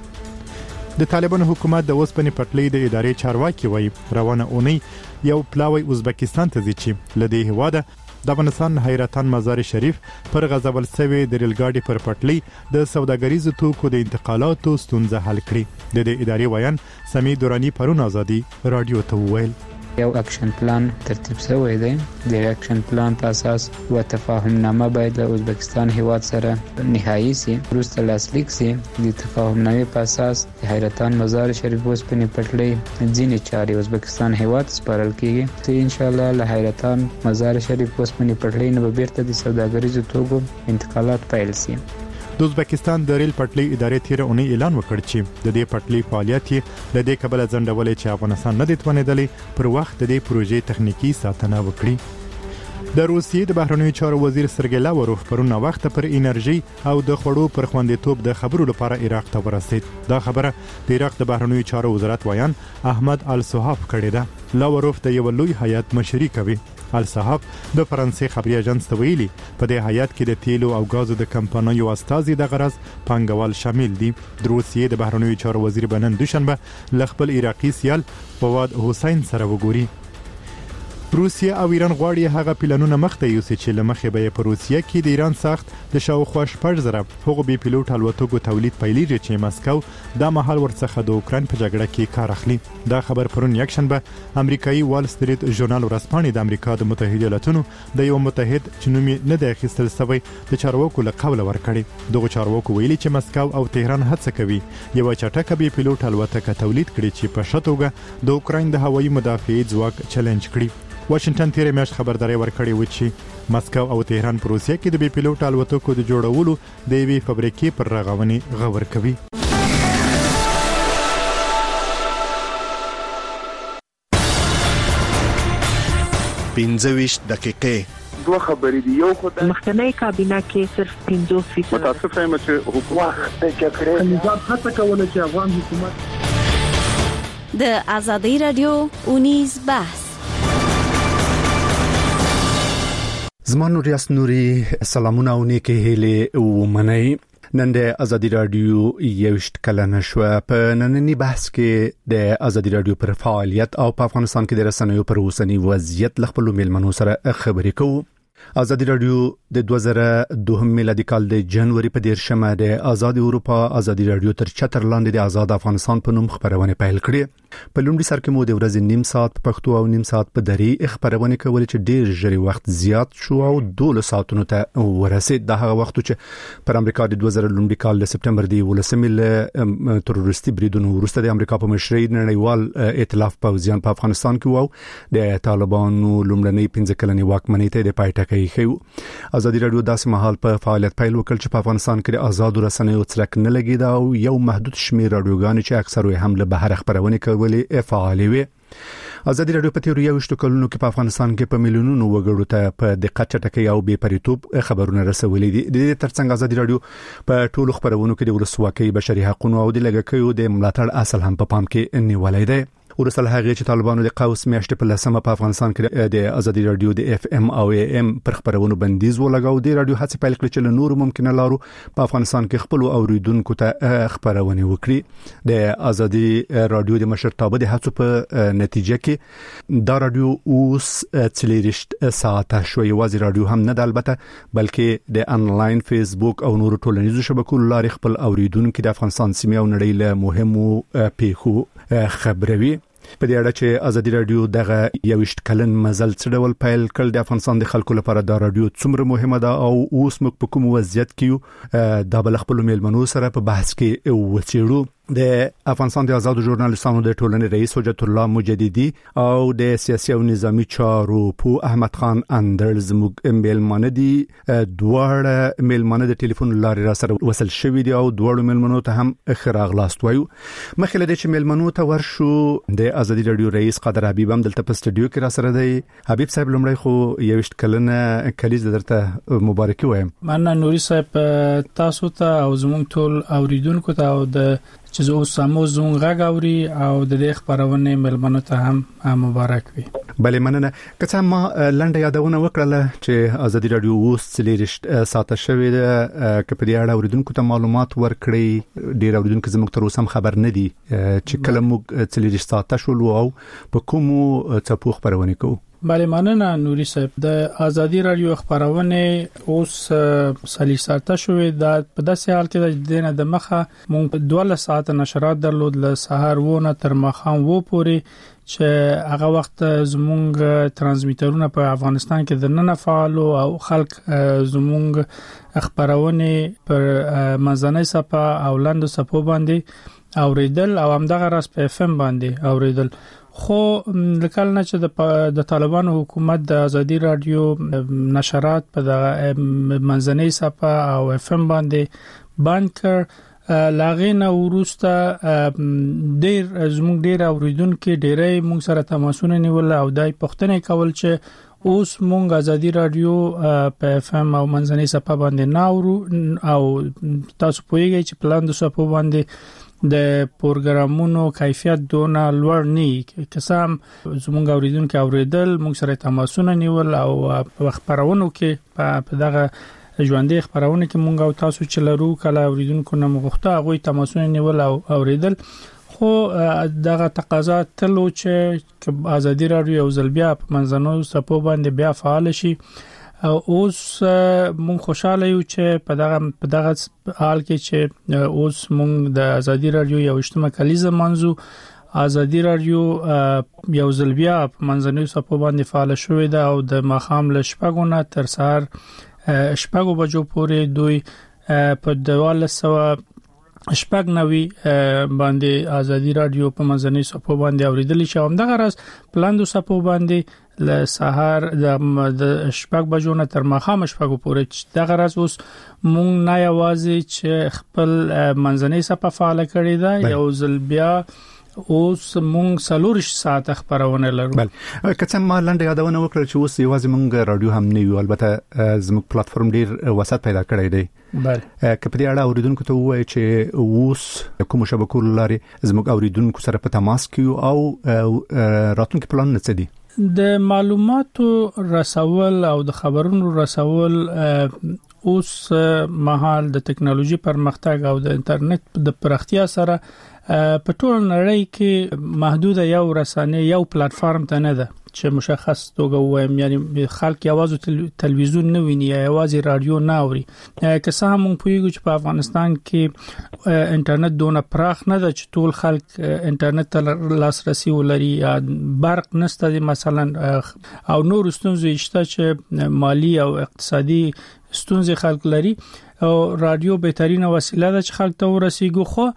د طالبانو حکومت د اوسپنې پټلۍ د ادارې چارواکي وایي روانه اونۍ یو پلاوی ازبکستان ته ځي چې لدې هواده د افغانستان حیرتان مزار شریف پر غزول سوي د ریلګاډي پر پټلۍ د سوداګریزو توکو د انتقالاتو ستونزه حل کړي. د دې ادارې ویان سمي دورانی پرون ازادي رادیو ته وویل یو اکشن پلان ترتیب شوی دی. د اکشن پلان په اساس و تفاهم نامه باید د ازبکستان هیواد سره نهایی سي، وروسته لاسلیک سي. د تفاهم نامې په اساس د حیرتان مزار شریف اوسپنې پټلۍ ځینې چارې ازبکستان هیواد سپارل کیږي چې ان شاء الله له حیرتان مزار شریف اوسپنې پټلۍ نه بیرته د سوداګریزو توکو انتقالات پیل سي. د ازبکستان د ریل پټلۍ ادارې تیر اونۍ اعلان وکړ چې د دې پټلۍ فعالیت یې له دې کبله ځنډولې چې افغانستان نه دی توانېدلی پر وخت د دې پروژې تخنیکی ساتنه وکړي. د روسیې د بهرنیو چارو وزیر سرګی لاوروف پرون وخت پر انرژي او د خوړو پر خوندیتوب د خبرو لپاره عراق ته ورسید. دا خبره د عراق د بهرنیو چارو وزارت ویان احمد الصحاف کړې ده. لاوروف د یو لوی هیئت مشري کوي. الصحاف د فرانسې خبري اژانس ته ویلي په دې هیئت کې د تیلو او غازو د کمپنیو استازي د غرض پانګوال شامل دي. د روسیې د بهرنیو چارو وزیر بنن دوشنبه ل خپل عراقي سیال فواد حسین سره وګوري. روسیا او ایران غواړي هغه پلانونه مخته یوسي چې لمخې به په روسیا کې د ایران ساخت د شاوخوا شپږ زره هغه بي پيلوټ الوتکو تولید پیلېږي چې مسکو د محل ورڅخه د اوکرين په جګړه کې کار اخلي. دا خبر پرون یکشنبه امریکایي وال سټریټ ژورنال ورسپانې د امریکا د متحده ایالاتونو د یو متحد چې نوم نه د اخیستل سوی د چارواکو له قوله ورکړي. دغه چارواکو ویلي چې مسکو او تهران هڅه کوي یو چټکه بي پيلوټ الوتکه تولید کړي چې په شتوګه د اوکرين د هوایي مدافعي ځواک چیلنج کړي. واشنگټن تیرې میاشت خبرداري ورکړې و چې مسکو او تهران په روسیه کې د بي پيلوټ الوتکو د جوړولو د یوې فابریکې پر رغونې غور کوي. پنځه ویشت دقیقې دوه خبرې دی. یو خدای مخکنی کابینه کې صرف پنځوس فیصد متاسفه یم چې حکومت نظام هڅه کوله چې افغان حکومت د آزادۍ رادیو اونیز بحث. زمانو ریاست نوري سلامونه او نیکه هیله ومنئ. نن د آزادۍ رادیو یوشت کلنه شو. په نننی بحث کې د آزادۍ رادیو پر فعالیت او په افغانستان کې د رسنیو پر اوسنی وضعیت ل خپل میلمنو سره خبرې کوو. آزادۍ رادیو د دوه زره دوه میلادي کال د جنوري په دیرشمه د آزاد اروپا آزادۍ رادیو تر چتر لاندې د آزاد افغانستان په نوم خبرونه پیل کړې. په لومړي سر کې مو د ورځې نیم ساعت په پښتو او نیم ساعت په دري خبرونه کول چې ډیر ژر وخت زیات شو او دوه ساعتونو ته ورسید. د هغه وخت چې پر امریکا د دوه زره لومړي کال د سپټمبر دی ولسمې له تروریستي بریدونو وروسته د امریکا په مشرۍ نړیوال ائتلاف پوځیان په افغانستان کې وو د طالبانو لومړنۍ پنځه کلنې واکمنۍ ته د پایټکې خو. آزادۍ رادیو داسې مهال په فعالیت پیل وکړ چې په افغانستان کې د آزاد رسنیو څرک نه لګیدا او یو محدود شمیر رادیوګان چې اکثر یې هم له بهر خبرونه کولې فعال وي. آزادۍ رادیو په تیوري یو شتکلونو کې په افغانستان کې په میلیونونو وګړو ته په دقت چټکۍ او بې پریتوب خبرونه رسولې دي. د دې ترڅنګ آزادۍ رادیو په ټولو خبرونو کې د ولسواکۍ، بشري حقوقو او د لګښتونو د ملاتړ اصل هم په پام کې نیولای دی. ورسره هغه چې طالبانو د قوس میاشتې په لسمه په افغانستان کې د آزادۍ رادیو د اف ام او ای ام پر خبرونو بندیز ولګاو. د رادیو هڅه پیل کړې چې له نور ممکنه لارو په افغانستان کې خپل اوریدونکو ته خبرونه وکړي. د آزادۍ رادیو د مشرتابه د هڅو په نتیجه کې دا رادیو اوس څلورشت ساعته شوي. یوازې رادیو هم نه ده البته بلکې د انلاین فیسبوک او نورو ټولنیزو شبکو لارې خپل اوریدونکو د افغانستان سیمه او نړۍ له مهمو پیښو خبروي. په دې اړه چې آزادۍ رادیو دغه یوشت کلن مزل څه ډول پیل کړ، د افغانستان د خلکو لپاره دا رادیو څومره مهمه ده او اوس موږ په کوم وضعیت کې دا بل خپل میلمنو سره په بحث کې وڅېړو. د افغانستان د آزاد ژورنالیستانو د ټولنې رئیس حجت الله مجددي او د سیاسي او نظامی چارو په احمد خان اندرز موږ میلمانه دي. دوه میلمانه د ټلیفون لارې را سره وصل شوي دي او دوه میلمنو ته هم خراغلاست وایو. مخکې له دې چې میلمنو ته ورشو د آزادۍ رادیو رئیس قادر حبیب هم دلته په سټډیو کې را سره دی. حبیب صاحب لمړی خو یوشت کلنه کلیز درته مبارکي وایم. مننه نوري صاحب، تاسو ته او زموږ ټول اوریدونکو ته او د چې زه اوس سمو زون غاوري او د دې خبرونه ملمنو ته هم مبارک وي. بلې مننه. که څه ما لنډه یادونه وکړه چې آزادۍ رادیو اوس څلورشت ساعته شوې ده. که په دې اړه اوریدونکو ته معلومات ورکړي، ډیر اوریدونکو زموږ تر اوسه خبر نه دي چې کله موږ څلورشت ساعته شول او په کومو څپو خبرونه کوو. بله مننه نوري صاحب. د آزادۍ رادیو خبرونه اوس څلورشت ساعته شوې ده. په داسې حال کې د دینه د مخه مونږ دوه ساعت نشرات درلود له سحر وونه تر ماښام و پورې چې هغه وخت زمونږ ترانسمیټرونه په افغانستان کې د نن فعال او خلک زمونږ خبرونه پر منځنۍ صفه او لاندې صفو باندې اوریدل او همدغه راس په اف ام باندې اوریدل. خو لکه نه چې د طالبانو حکومت د آزادۍ رادیو نشرات په د منځنۍ صفه او اف ام باندې باندې کړ، لاغینه ورسته ډیر زموږ ډیر اوریدونکو ډیرې موږ سره تماسونه نیول او دای پښتنه کول چې اوس موږ آزادۍ رادیو په اف ام او منځنۍ صفه باندې ناورو او تاسو پوهیږئ چې پلاند صفه باندې د پروګرامونو کیفیت دونه لوړ نه کسام زموږ اوریدونکو اوریدل موږ سره تماسونه نیول او خبرونو کې په دغه ژوندې خبرونه کې موږ او تاسو چې لرو کله اوریدونکو نه مغوښته هغه تماسونه نیول او اوریدل. خو دغه تقاضا تلو چې آزادۍ رادیو یو ځل بیا په منځنوي صفو باندې بیا فعال شي. اوس مونږ خوشاله یو چې په دغه په دغه حال کې چې اوس مونږ د آزادۍ رادیو یو اجتماعي کلیزه منځو آزادۍ رادیو یو ځل بیا په منځنوي صفو باندې فعال شوې ده او د ماښام له شپږو نه تر سهار شپږو بجو پورې دوی په دوه سوه شپږ نوي باندې آزادۍ رادیو په منځنوي صفو باندې اوریدل شي. همدغه راز پلاندو صفو باندې له سهار د شپږ بجو نه تر ماښام شپږو پورې دغه راز اوس مونږ نه یوازې چې خپل منځنۍ صفه فعال کړې ده، یو ځل بیا اوس مونږ سلورش ساعت خبرونه لرو. بل کڅه ما لاندې یادونه وکړه چې اوس یوازې مونږ رادیو هم نه یو، البته زموږ پلیټفارم ډیر وسات پیدا کړی دی. بل کله په اړه اوریدونکو ته وایي چې اوس کوم شبکو لري زموږ اوریدونکو سره په تماس کې او راتلونکي پلان څه دي؟ د معلوماتو رسول او د خبرونو رسول اوس مهال د ټکنالوژي پرمختګ او د انټرنیټ د پراختیا سره په ټول نړۍ کې محدود یو رسانه یو پلیټفارم ته نه ده چې مشخص توګه وایم، یعنی خلک یوازې تلویزیون نه ویني یا یوازې رادیو نه اوري. که څه هم موږ پوهیږو چې په افغانستان کې انټرنیټ دونه پراخ نه ده چې ټول خلک انټرنیټ ته لاسرسي ولري، یا برق نشته مثلا او نور ستونزې شته چې مالی او اقتصادي ستونزې خلک لري، او رادیو بهترینه وسیله ده چې خلک ته ورسیږي. خو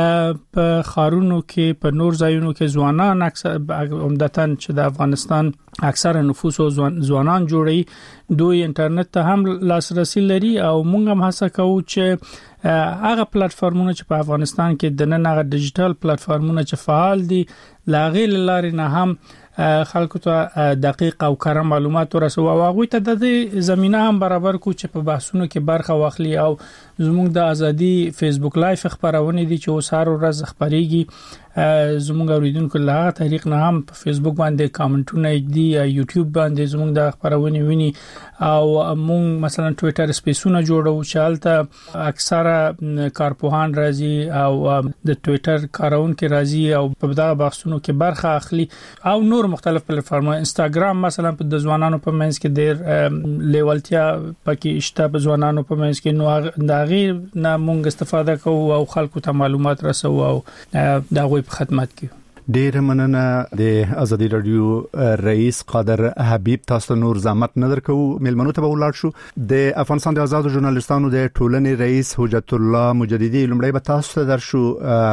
په خارونو کې په نور ځایونو کې ځوانان اکثر عمدتاً چې د افغانستان اکثره نفوس او ځوانان جوړي دوی انټرنیټ ته هم لاسرسي لري، او موږ هم هڅه کوو چې هغه پلیټفارمونه چې په افغانستان کې د نن هغه ډیجیټل پلیټفارمونه چې فعال دي لاغې لارې نه هم خلکو ته دقیق او کره معلومات ورسوي، او هغه ته د زمينه هم برابر کو چې په بحثونو کې برخه واخلي. او زموږ د ازادي فیسبوک لایف خبرونه دي چې وسار ورځ خبريږي، زموږ اوریدونکو له هغه طریق نه هم په فیسبوک باندې کامنټونه دي، یوټیوب باندې زموږ د خبرونه ویني، او موږ مثلا ټوئیټر سپیسونه جوړو چې البته اکثره کارپوهان راځي او د ټوئیټر کارونکو راځي او په دغه بحثونو کې برخه اخلي، او نور مختلف پلیټفارمونه. انستګرام مثلا په د ځوانانو په منځ کې ډېر لیوالتیا پکې شته، په ځوانانو په منځ کې نو دا غیر نه مونږ استفاده کوو او خلکو ته معلومات رسو او دا غوي په خدمت کې. ډېر مننه د ازادي رادیو رئیس قادر حبیب. تاسو نور زحمت نه درکو، ملمنو ته ولاړ شو. د افغانستان د آزاد ژورنالیستانو د ټولنې رئیس حجت الله مجددي لمړی به تاسو ته درشو.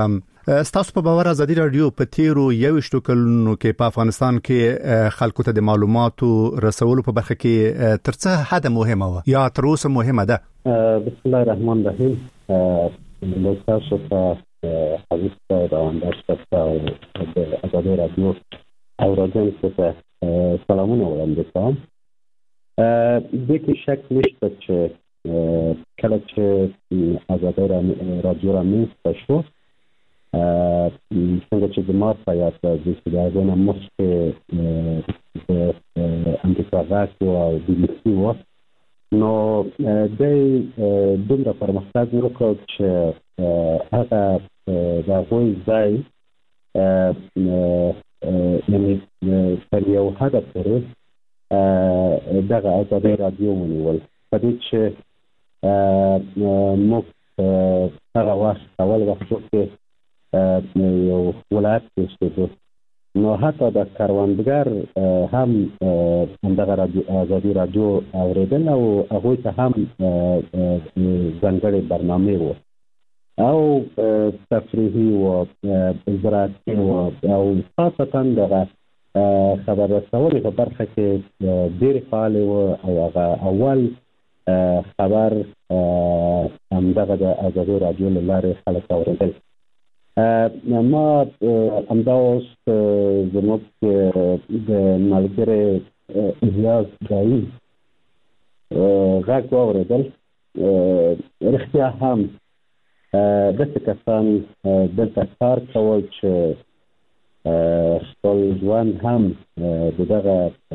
ستاسو په باور ازادي رادیو په تیرو یوشتو کلونو کې په افغانستان کې خلکو ته د معلوماتو رسولو په برخه کې تر څه حد مهمه و یا تر اوسه مهمه ده؟ بسم الله الرحمن الرحیم. د تاسو ته حضرت رواندا ستاسو د ازادي رادیو او رادیو ته سلامونه وړاندې کوم. د کې شک نشته چې کله چې ازادي رادیو رامنځته شو څنګه چې د ما په یاد د سیاستونو مخکې د امریکا راکو او بي بي سي و، نو د دومره پرمختګ وکړ چې هغه د غوي ځای یعنی په یو حد پورې دغه ازادي رادیو ونیول. په دې چې موږ هغه وخت اول وخت کې یو ولایت کې شته، نو حتی د کاروانګر هم دغه ازادي رادیو اوریدل او هغه ته هم ځانګړي برنامه وو او تفریحي او زراعتي او خاصه دغه خبر رسولو په برخه کې ډېر فعال وو، او هغه اول خبر هم دغه د ازادي رادیو لپاره خلک اوریدل. ما همدا اوس زموږ د ملګری احیاز دایي غږ واورېدل. رښتیا هم داسې کسان دلته کار کول چې خپل ژوند هم د دغه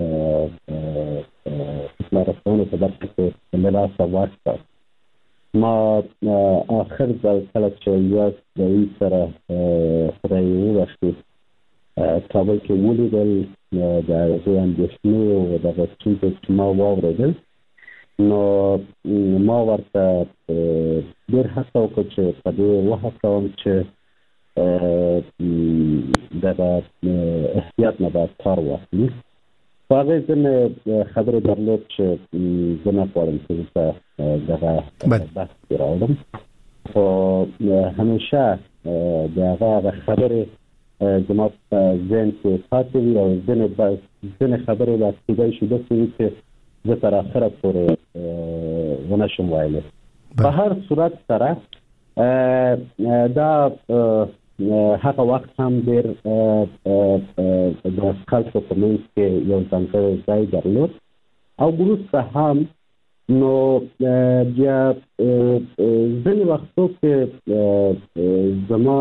خدمت رسونې په برخه کې له لاسه واخیسته. ما آخر ځل کله چې یو د سره خدای وبخښي کابل کې ولیدل د هغې اندېښنې او دغه ستونزې چې ما واورېدل، نو ما ورته ډېر هڅه وکړه چې په دې وهڅوم چې دغه احتیاط نه باید کار واخلي. په هغې ځینې خبرې درلود چې زه نه غواړم چې زه دغه بحث کې راوړم، خو همیشه د هغه هغه خبرې زما په ذهن کې پاتې وي او ځینې خبرې به کیدای شي داسې وي چې زه تر اخره پورې ونه شم ویلی. په هر صورت سره دا هغه وخت هم ډېر د خلکو په منځ کې یو ځانګړی ځای درلود او وروسته هم نو بیا ځینې وختو کې زما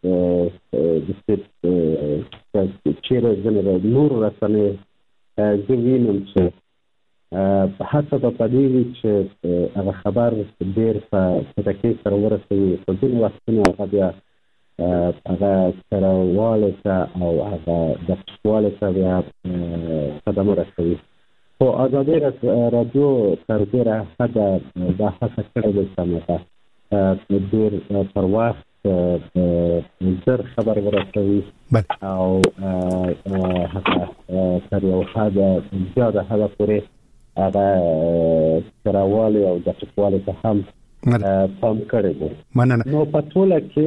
چیرې ځینې نور رسنۍ زه وینم چې هڅه به په دې وي چې هغه خبر ډېر په چټکۍ سره ورسوي خو ځینې وختونه هغه بیا هغه سروالې ته او هغه دقیقوالې ته بیا صدمه رسوي. خو ازادي راډیو تر ډېره حده دا هڅه کړې ده چې هغه ډېر پر وخت زر خبر ورسوي او هغه تر یو حده زیاده حده پورې هغه سروالې او دقیقوالې ته هم پام کړی دی. نو په ټوله کې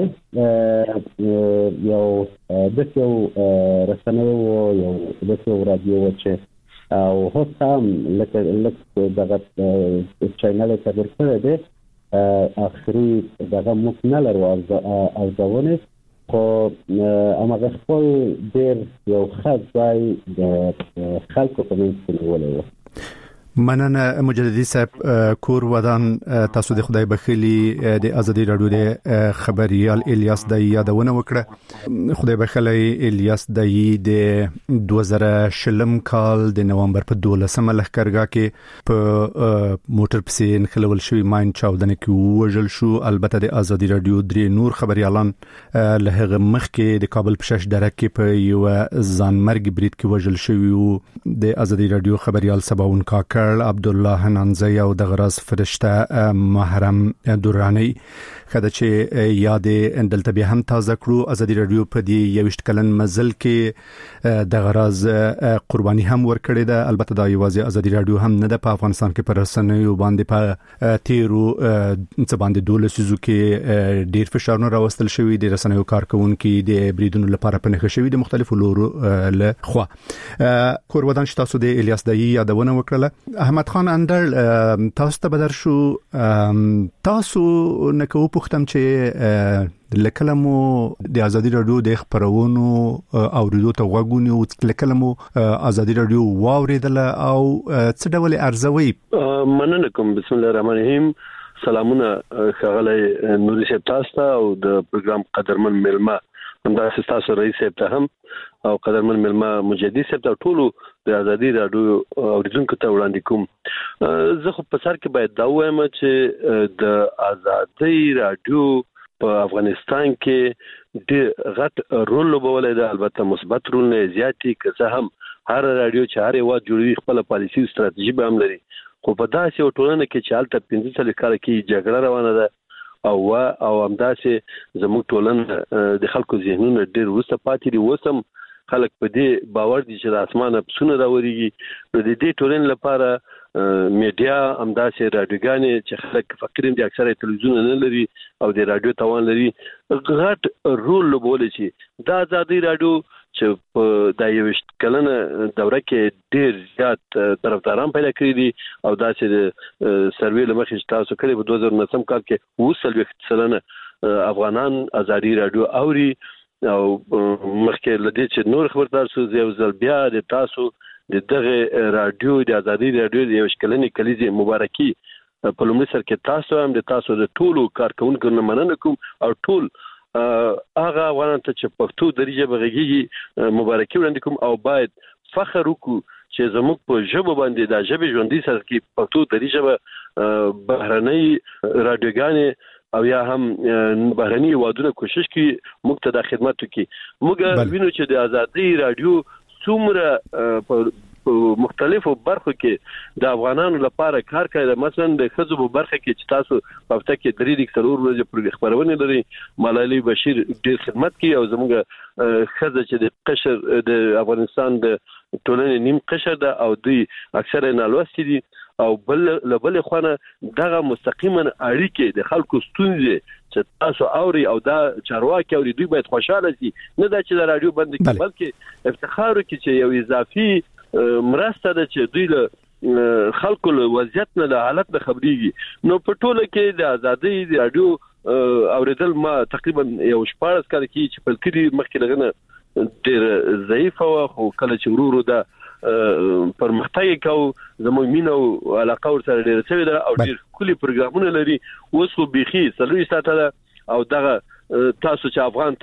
یو داسې یو رسنۍ وو یو داسې یو راډیو وو چې او هوس هم لکه لکه دغه چینل یې تغیر کړی دی اخري دغه موږ نه لرو ارزونې خو هماغه خپل ډېر یو ښه ځای د خلکو په منځ کې نیولی و. مننه مجددي صاحب کور ودان تاسو د خدای بخیلی د ازادي راډیو د خبريال الیاس د یادونه وکړه. خدای بخیلی الیاس د د دوه زره شلم کال د نومبر په دولسمه لخرګه کې په موټر پسې نخلول شوی ماین چاودنه کې وژل شو. البته د ازادي راډیو درې نور خبريالان له هغه مخ کې د کابل په شش درک کې په یو ځانمرګ برید کې وژل شوی او د ازادي راډیو خبريال سباون کاکر عبدالله نانزی او د غراز فرشته محرم دورانی خدای چې یاد دلته به هم تازه کړو. ازادي راډیو په دې یوشت کلن مزل کې د غراز قرباني هم ورکړې ده. البته دا یوازې ازادي راډیو هم نه ده، په افغانستان کې پر رسنیو باندې په تیرو څه باندې دولس سيزو کې ډېر فشارونه راوستل شوی دي. رسنیو کارکونکو د بریدونو لپاره پنهخ شوی دي مختلفو لورو له خوا. کور ودان تاسو د الیاس دای یادونه وکړه. احمد خان اندر تاسو ته بدر شو تاسو نکو پختم چې لکلمو د ازادي راډیو د خبرونو اوریدو ته غوګونی او لکلمو ازادي راډیو واوریدل او څه ډول ارزوي. مننه کوم. بسم الله الرحمن الرحیم. سلامونه خغلی نوري صاحب تاسو او د پروګرام قدرمن ملما همدا تاسو رئیس صاحب ته هم او قدرمن ملما مجددي صاحب ته ټولو د ازادي راډیو اوریدونکو ته وړاندې کوم. زه خو په سر کې باید دا وایم چې د ازادي راډیو په افغانستان کې د غټ رول لوبولای دی. البته مثبت رول نه زیاتی که څه هم هر راډیو چې هر یو جوړوي خپل پالیسي او ستراتیژي به هم لري، خو په داسې ټولنه کې چې حالت پنځه څلوېښت کال کې جګړه روانه ده او او همداسې زموږ ټولنه د خلکو ذهنونه ډېر وسه پاتې دي. وسم خلک په دې باور دي چې د اسمانه پسونه راوريږي. نو د دې ټولنې لپاره میډیا همداسې راډیوګانې چې خلک فکرین دي اکثره تلویزیون نه لري او د راډیو توان لري غټ رول لوبولی شي. دا ازادي راډیو چې په د یوشت کلنه دوره کې ډېر زیات طرفداران پیدا کړی دي او داسې سروې لمخې تاسو کړي په دوه زره نهم کال کې وسلويخت سلنه افغانان ازادي راډیو اوري او مخکې لدې چې نور خبردار شو یو ځل بیا د تاسو د دغه رادیو د ازادي رادیو د یو شکلنې کلیزه مبارکي په لومړي سر کې تاسو هم د تاسو د ټولو کارکونکو نه مننه کوم او ټول هغه افغانان ته چې پښتو دریجه بغږیږي مبارکي وړاندې کوم او باید فخر وکړو چې زموږ په ژبه باندې د ژبې ژوندۍ سره کې پښتو دریجه بهرنۍ رادیوګانې او یا هم بهرني وادونه کوشش کوي موږ ته د خدمت کوي. موږ وینو چې د ازادي رادیو څومره په مختلفو برخو کې د افغانانو لپاره کار کوي. مثلا د خزو په برخه کې چې تاسو په هفته کې درې د څلور ورځې پر خبرونه لري. ملالي بشیر ډېر خدمت کوي او زموږ خزه چې د قشر د افغانستان د ټولنې نیم قشر ده او دوی اکثره نالوستي دي او بل لبل خوانه دغه مستقیما اړیکې د خلکو ستونزې چې تاسو اوري او دا چارواکي اوري دوی باید خوشاله شي، نه دا چې د رادیو بند کې بلکې افتخار وکړي چې یو اضافي مرسته ده چې دوی له خلکو له وضعیت نه د حالت نه خبريږي. نو په ټوله کې د ازادي رادیو اوریدل ما تقریبا یو شپږ کال کې چې په کلی مخکې لغنه ډېر ضعیف او خو کله چې ورورو د پرمختګ کو زموږ مينو علاقه ورسره ډېر څه ده او ډېر کلی پروګرامونه لري اوس خو بيخي څلوي ساته او دغه تاسو چې افغان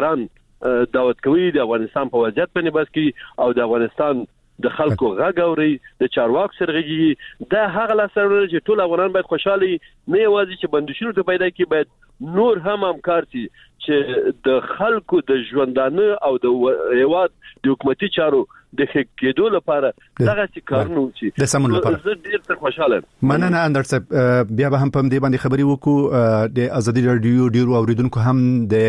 طالبان دعوت کوي د افغانستان په وضعیت باندې بس کی او د افغانستان د خلکو غږ اوري د چارواکو سرغږي دا هغه لاسره چې ټول افغانان باید خوشاله نه یوازې چې بندشونو ته پیدا کی باید نور هم همکار شي چې د خلکو د ژوندانه او د هیواد د حکومتي چارو د کېدو لپاره دغه څه کارونه وشي د سمون لپاره زه ډیر څه خوشاله مننه اندر صاحب بیا به هم په دې باندې خبري وکړو د ازادي رادیو ډیرو اوریدونکو هم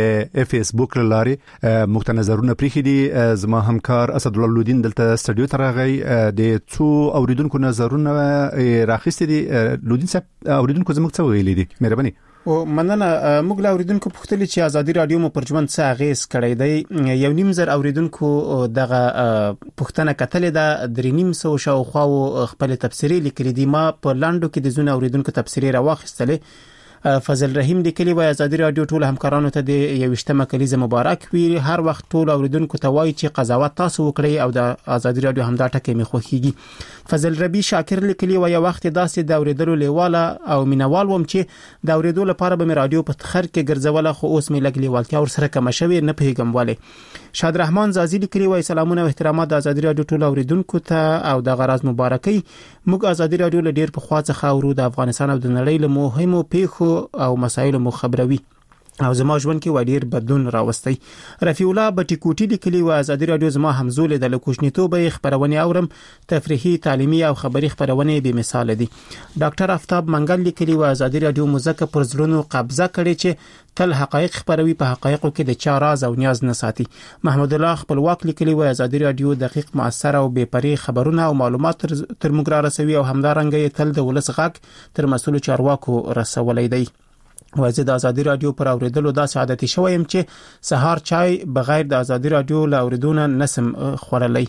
د فیسبوک لارې مختلف نظرونه پریخي دي زما همکار اسد الله لودین دلته استودیو ته راغی د څو اوریدونکو نظرونه راخستې دي لودین صاحب اوریدونکو زموږ څه ویلي دي مهرباني او مننه موږ له اوریدونکو پوښتنه چې ازادي رادیو مو پر ژوند څه اغیز کړی دی یو نیم زر اوریدونکو دغه پوښتنه کتلې ده درې نیم سو شاوخوا خپل تفسیری لیکلي دي ما په لاندو کې د زونه اوریدونکو تفسیری راوخستلې فضل رحیم لیکلي وای ازادي رادیو ټول همکارانو ته د یوشتمه کلیزه مبارک وي هر وخت ټول اوریدونکو ته وای چې قضاوت تاسو وکړي او د ازادي رادیو همدا ټکی می خوخيږي فضل ربی شاکر لیکلي وای وخت داسې د اوریدلو لیواله او مینوال وم چې د اوریدو لپاره به می رادیو په تخر کې ګرځوله خو اوس می لګلی والتیا ور سره کم شوی نه پیغام والے شاد رحمان زازی لیکلي وای سلامونه او احترامات د ازادي رادیو ټول اوریدونکو ته او د غراز مبارکي موږ ازادي رادیو له ډیر په خوا څخه اورو د افغانستان او د نړۍ له مهمو پیښو او مسایلو مو خبروي او زما ژوند کې وړیر بدلون راوستي رفیع الله بټی کوټی لیکلي و ازادي رادیو زما همزول د لکوشنیتوبه خبرونه اورم تفریحي تعلیمي او خبري خبرونه به مثال دي ډاکټر افتاب منګل لیکلي و ازادي رادیو مزکه پر زړونو قبضه کړي چې تل حقایق خبروي په حقایقو کې د چا راز او نیاز نه ساتي محمود الله خپلواک لیکلي و ازادي رادیو دقیق مؤثر او بے پرې خبرونه او معلومات تر موږ را رسوي او همدارنګه تل د ولس غږ تر مسؤل چارواکو رسولای دی وایي د ازادي رادیو پر اوریدلو دا سعادتي شوم چې سهار چای بغیر د ازادي رادیو لا اوریدونه نسم خورلای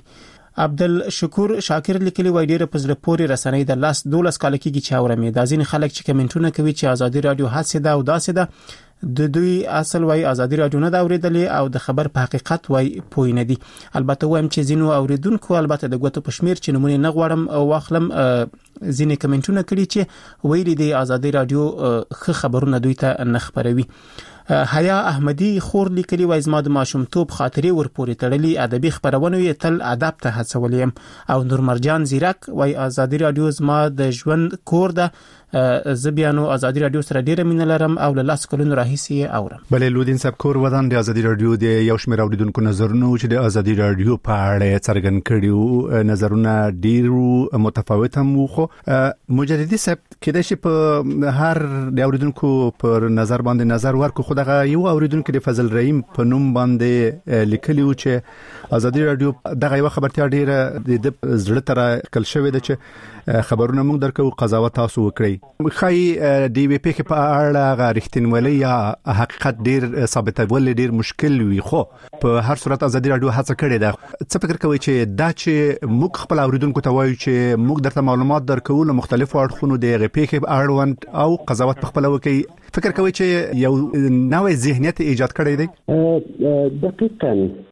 عبدالشکور شاکر لیکلی وای ډیره پزله پوری رسنۍ د لاس دولس کال کېږي چې اورمې د ځین خلک چې کمنټونه کوي چې ازادي رادیو حادثه ده او داسې ده د دوی اصل وای ازادي رادیو نه دا اوریدلې او د خبر په حقیقت وای پوی نه دي البته وایم چې زینو اوریدونکو البته د ګوتو پښمیر چې نمونه نه غواړم او واخلم ځینې کمنټونه کړي چې ویلي دی ازادي رادیو خ خبرونه دوی ته نه خبروي حیا احمدی خور لیکلی وای زما د ماشومتوب خاطرې ورپورې تړلې ادبي خبرونه یې تل ادب ته هڅولیم او نور مرجان زیرک وای ازادي رادیو زما د ژوند کور ده زبیانو ازادي رادیو سره ډیره مینه لرم او له لاس کلونو راهیسي اورم بلې لودین صاحب کور ودان د ازادي رادیو د یو شمېر اوریدونکو نظرونه چې د ازادي رادیو په اړه څرګند کړي نظرونه ډیرو متفاوت هم وو مجددي صاحب کله چې په هر د اوریدونکو پر نظر باندې نظر ورکو خدغه یو اوریدونکو د فضل رحیم په نوم باندې لیکلی و چې ازادي رادیو دغه یو خبرتیا ډیره د زړه تر کل شوې ده چې خبرونه موږ درکو قضاوت تاسو وکړي خای دی وی پی کې په اړه غاښتنولي یا حقیقت ډیر ثابتول ډیر مشکل وي خو په هر صورت ازادي رادیو هڅه کړې ده څه فکر کوي چې دا چې موږ خپل اوریدونکو ته وایو چې موږ درته معلومات درکو له مختلفو اړخونو د غی پی کې اړوند او قضاوت په خپل وکړي فکر کوي چې یو نوې ذهنیت ایجاد کړی دی دقیقاً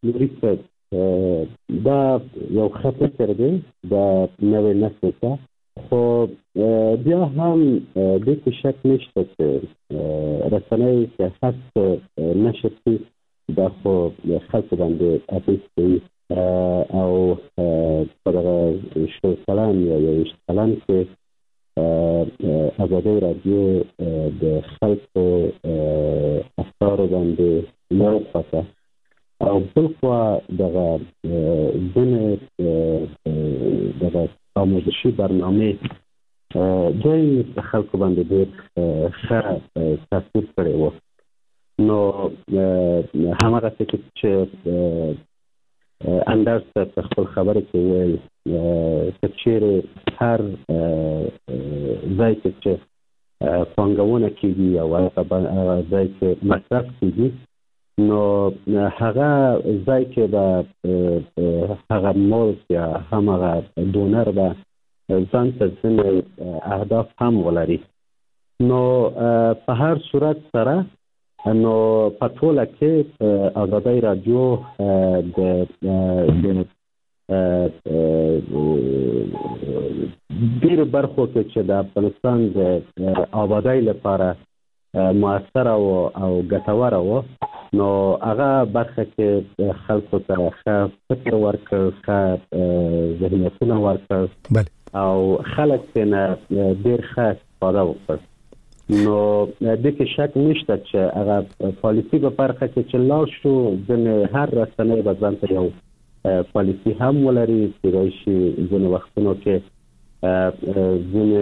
ریسرچ دا یو خطر کړی دا نوې نسل ته خو بیا هم د څه شک نشته چې رسنۍ چې هڅه نشي چې دا خو خلک باندې اپیسي او په دغه شو کلام یا یو کلام کې ازادي رادیو د خلکو افکار باندې نو پاتې او بل خو دغه ځنه دغه آموزشی برنامه دوی خلکو باندې ډېر ښه تاثیر کړی و نو هماغه څه چې اندرس په خپل خبره کې ویل چې چیرې هر ځای چې پانګونه کېږي او هغه ځای چې مصرف کېږي نو هغه ځای کې به هغه مولک یا هماغه دونر به ځان ته ځینې اهداف هم ولري نو په هر صورت سره نو په ټوله کې آزادۍ رادیو د د ډیر برخو کې چې د افغانستان د آبادۍ لپاره موثر او او ګټور و نو هغه برخه کې خلکو ته ښه فکر ورکړ، ښه ذهنیتونه ورکړ او خلک څنګه ډیر ښه استفاده وکړ. نو د کې شک نشته چې هغه پالیسی په برخه کې چې لاړ شو د هر رسنۍ په ځان ته یو پالیسی هم ولري چې شي ځینې وختونو کې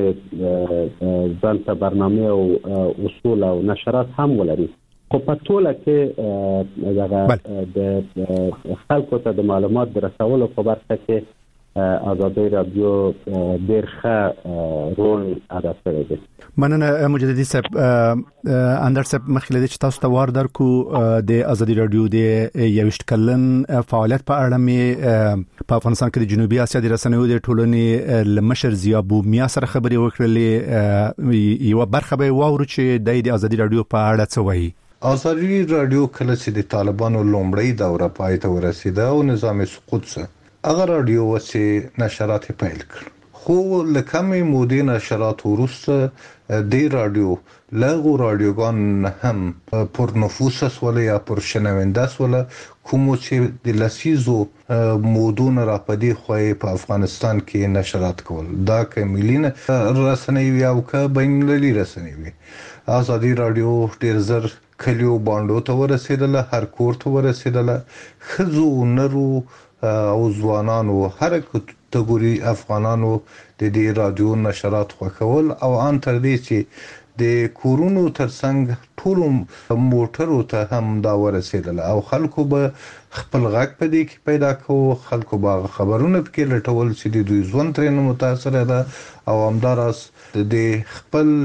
ځینې ځان ته برنامه او اصول او نشرات هم ولري، خو په ټوله کې دغه د خلکو ته د معلومات د رسولو په برخه کې آزادۍ رادیو ډېر ښه رول ادا کړی دی. مننه مجددي صاحب. اندر صاحب مخکې د تاسو ته وار درکو د آزادۍ رادیو د یوشت کلن فعالیت په اړه می په افغانستان کې د جنوبي اسیا د رسنیو د ټولنې لمشر زیابو میا سره خبرې وکړلې. یو برخه به واورو چې د آزادۍ رادیو په اړه څه وایي. آزادۍ رادیو کله چې د طالبانو لومړی دوره پای ته ورسیده او نظام سقوط سره هغه رادیو وسه نشرات پیل کړ، خو لکمې مودې نشرات ورسته د رادیو لغو رادیوګان هم پر نفوس ولا یا پر شنونده ولا کوم چې د لسیزو مودون را پدې خوې په افغانستان کې نشرات کول دا کملین رسنۍ او ک بین المللي رسنۍ. آزادۍ رادیو ډیر زر کلیو باندې ته ورسېدله، هر کور ته ورسېدله، خزو نرو او ځوانانو هر کټګوري افغانانو د دې رادیو نشرات خوښول او ان تر دې چې د کورونو ترڅنګ ټول موټرو ته هم دا ورسېدل او خلکو به خپل غږ په دې کې پیدا کوو، خلکو به خبرونه پکې لټول چې د دوی ژوند ترې متاثر ده او همداراز د خپل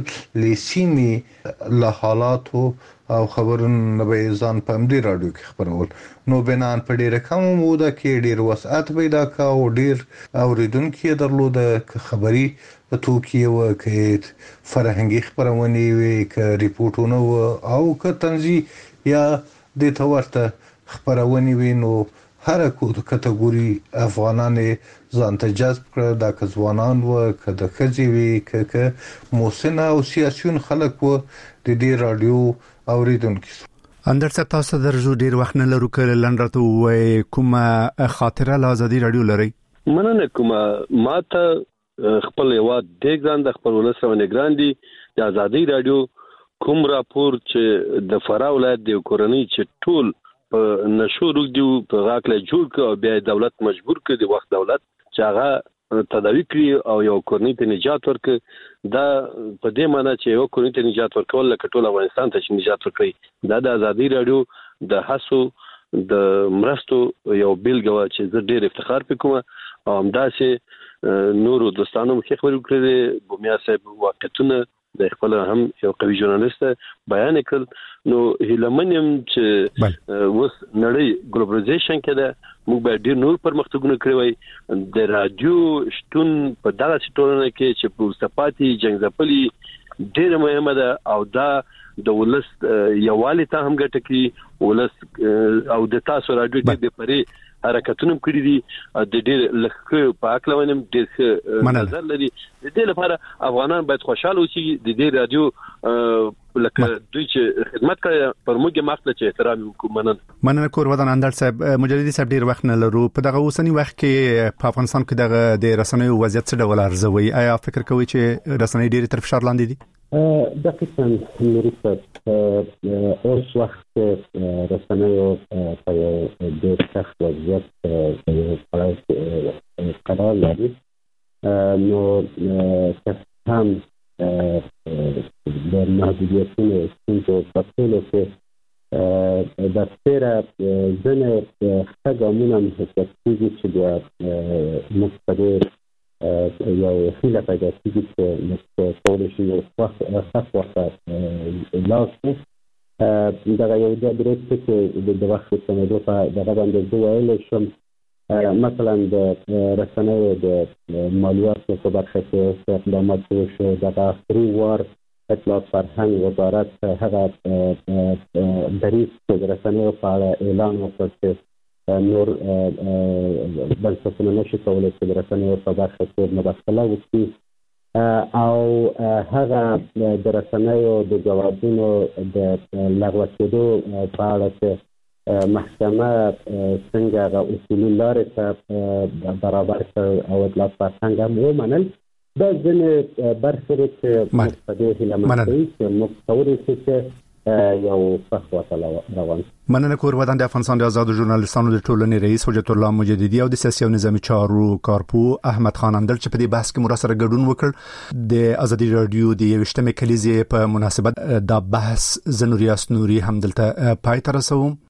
لیسیمي له حالاتو او خبرونه به ځان په دې رادیو کې خبرول. نو بنان په ډیره کم موده کې ډیر وسعت پیدا کا او ډیر اوریدونکو درلوده خبري په توګه و کې فرهنګي خبرونه وي ک ریپورتونه او ک تنزي یا د تورته خبرونه وي. نو هر کټګوري افغانان ځان ته جذب کړ، د ځوانان و ک د خځې وي ک موسنه او سیاسيون خلک و د دې رادیو اوریدونکو. اندر څه تاسو درجو ډیر وخت نه لرو کله لنډرته وای کومه خاطره له آزادۍ رادیو لري؟ مننه کومه ماته خپل یو د ګران د خپل ولسمه ګران دي د آزادۍ رادیو کوم راپور چې د فرا ولایت د کورنۍ چې ټول په نشو روغ دی په غاکله جوړ ک او بیا دولت مجبور ک د وخت دولت چې هغه تداوی کړی او یو کورنۍ ته نجات ورک. دا په دې معنی چې یو کورنۍ ته نجات ورکول لکه ټول افغانستان ته چې نجات ورکړي دا د آزادۍ رادیو د هڅو د مرستو یو بیلګه چې زه ډېر افتخار پکوم او همداسې نورو دوستانو مخې خبرې وکړې. بومیا صاحب واقعیتونه د خپل هم یو قوي ژورنالیست بیان کړل. نو هیلمنیم چې وس نړۍ ګلوبلایزیشن کې ده موږ به ډیر نور پرمختګونه کړی وای. د رادیو شتون په دغه ټولنه کې چې په صفاتي جنگ ځپلي ډیر مهمه ده او دا د ولس یووالي ته هم ګټه کوي. ولس او د تاسو رادیو د پرې حرکتونه کړی دي د ډیر لکه په اکل ونیم ډیر نظر لري. د دې لپاره افغانان باید خوشاله اوسي. د دې رادیو لکه دوی چې خدمت کوي پر موږ مخته چې احترام وکړو. مننه مننه کور ودان اندر صاحب. مجددي صاحب ډیر وخت نه لرو په دغه اوسنی وخت کې په افغانستان کې دغه د رسنیو وضعیت څه ډول ارزوي؟ آیا فکر کوئ چې رسنۍ ډیر تر فشار لاندې دي؟ دقیقاً نوري صاحب اوس وخت رسنیو په یو ډیر سخت وضعیت په یو پړاو قرار لري. نو هم د محدودیتونو ستونزو په ټولو کې د تیره ځینې ښه ګامونه مخکې کېږي چې بیا موږ په دې یو هیله پیدا کېږي چې موږ کولی شو یو ښه خواته لاړ شو. دغه یو درې څه چې د وخت سمېدو په دغه باندې زه ویلی شم مثلا د رسنیو د مالیاتو په برخه کې اقدامات وشو. دغه فری وار اطلاعات فرهنګ وزارت هغه دریځ د رسنیو په اړه اعلان وکړ چې نور بنسټونه نشي کولای چې د رسنیو په برخه کې مداخله وکړي او هغه د رسنیو د جوابونو د لغوه کېدو په اړه چې محکمه څنګه د اصولي لارې ته برابر کړ او اطلاعات فرهنګ هم ومنل. دا ځینې برخې چې په دې هیله مند دي چې موږ کولی شو چې یو فخوته روان. مننه کور ودان د افغانستان د آزاد ژورنالیستانو د ټولنې رئیس حجت الله مجددي او د سیاسي او نظامی چارو کارپو احمد خان اندل چې په دې بحث کې مراسره ګډون وکړ. د ازادي رادیو د یوشتمې کلیزې په مناسبت دا بحث زنوریاس نوري هم دلته پای ته رسوم.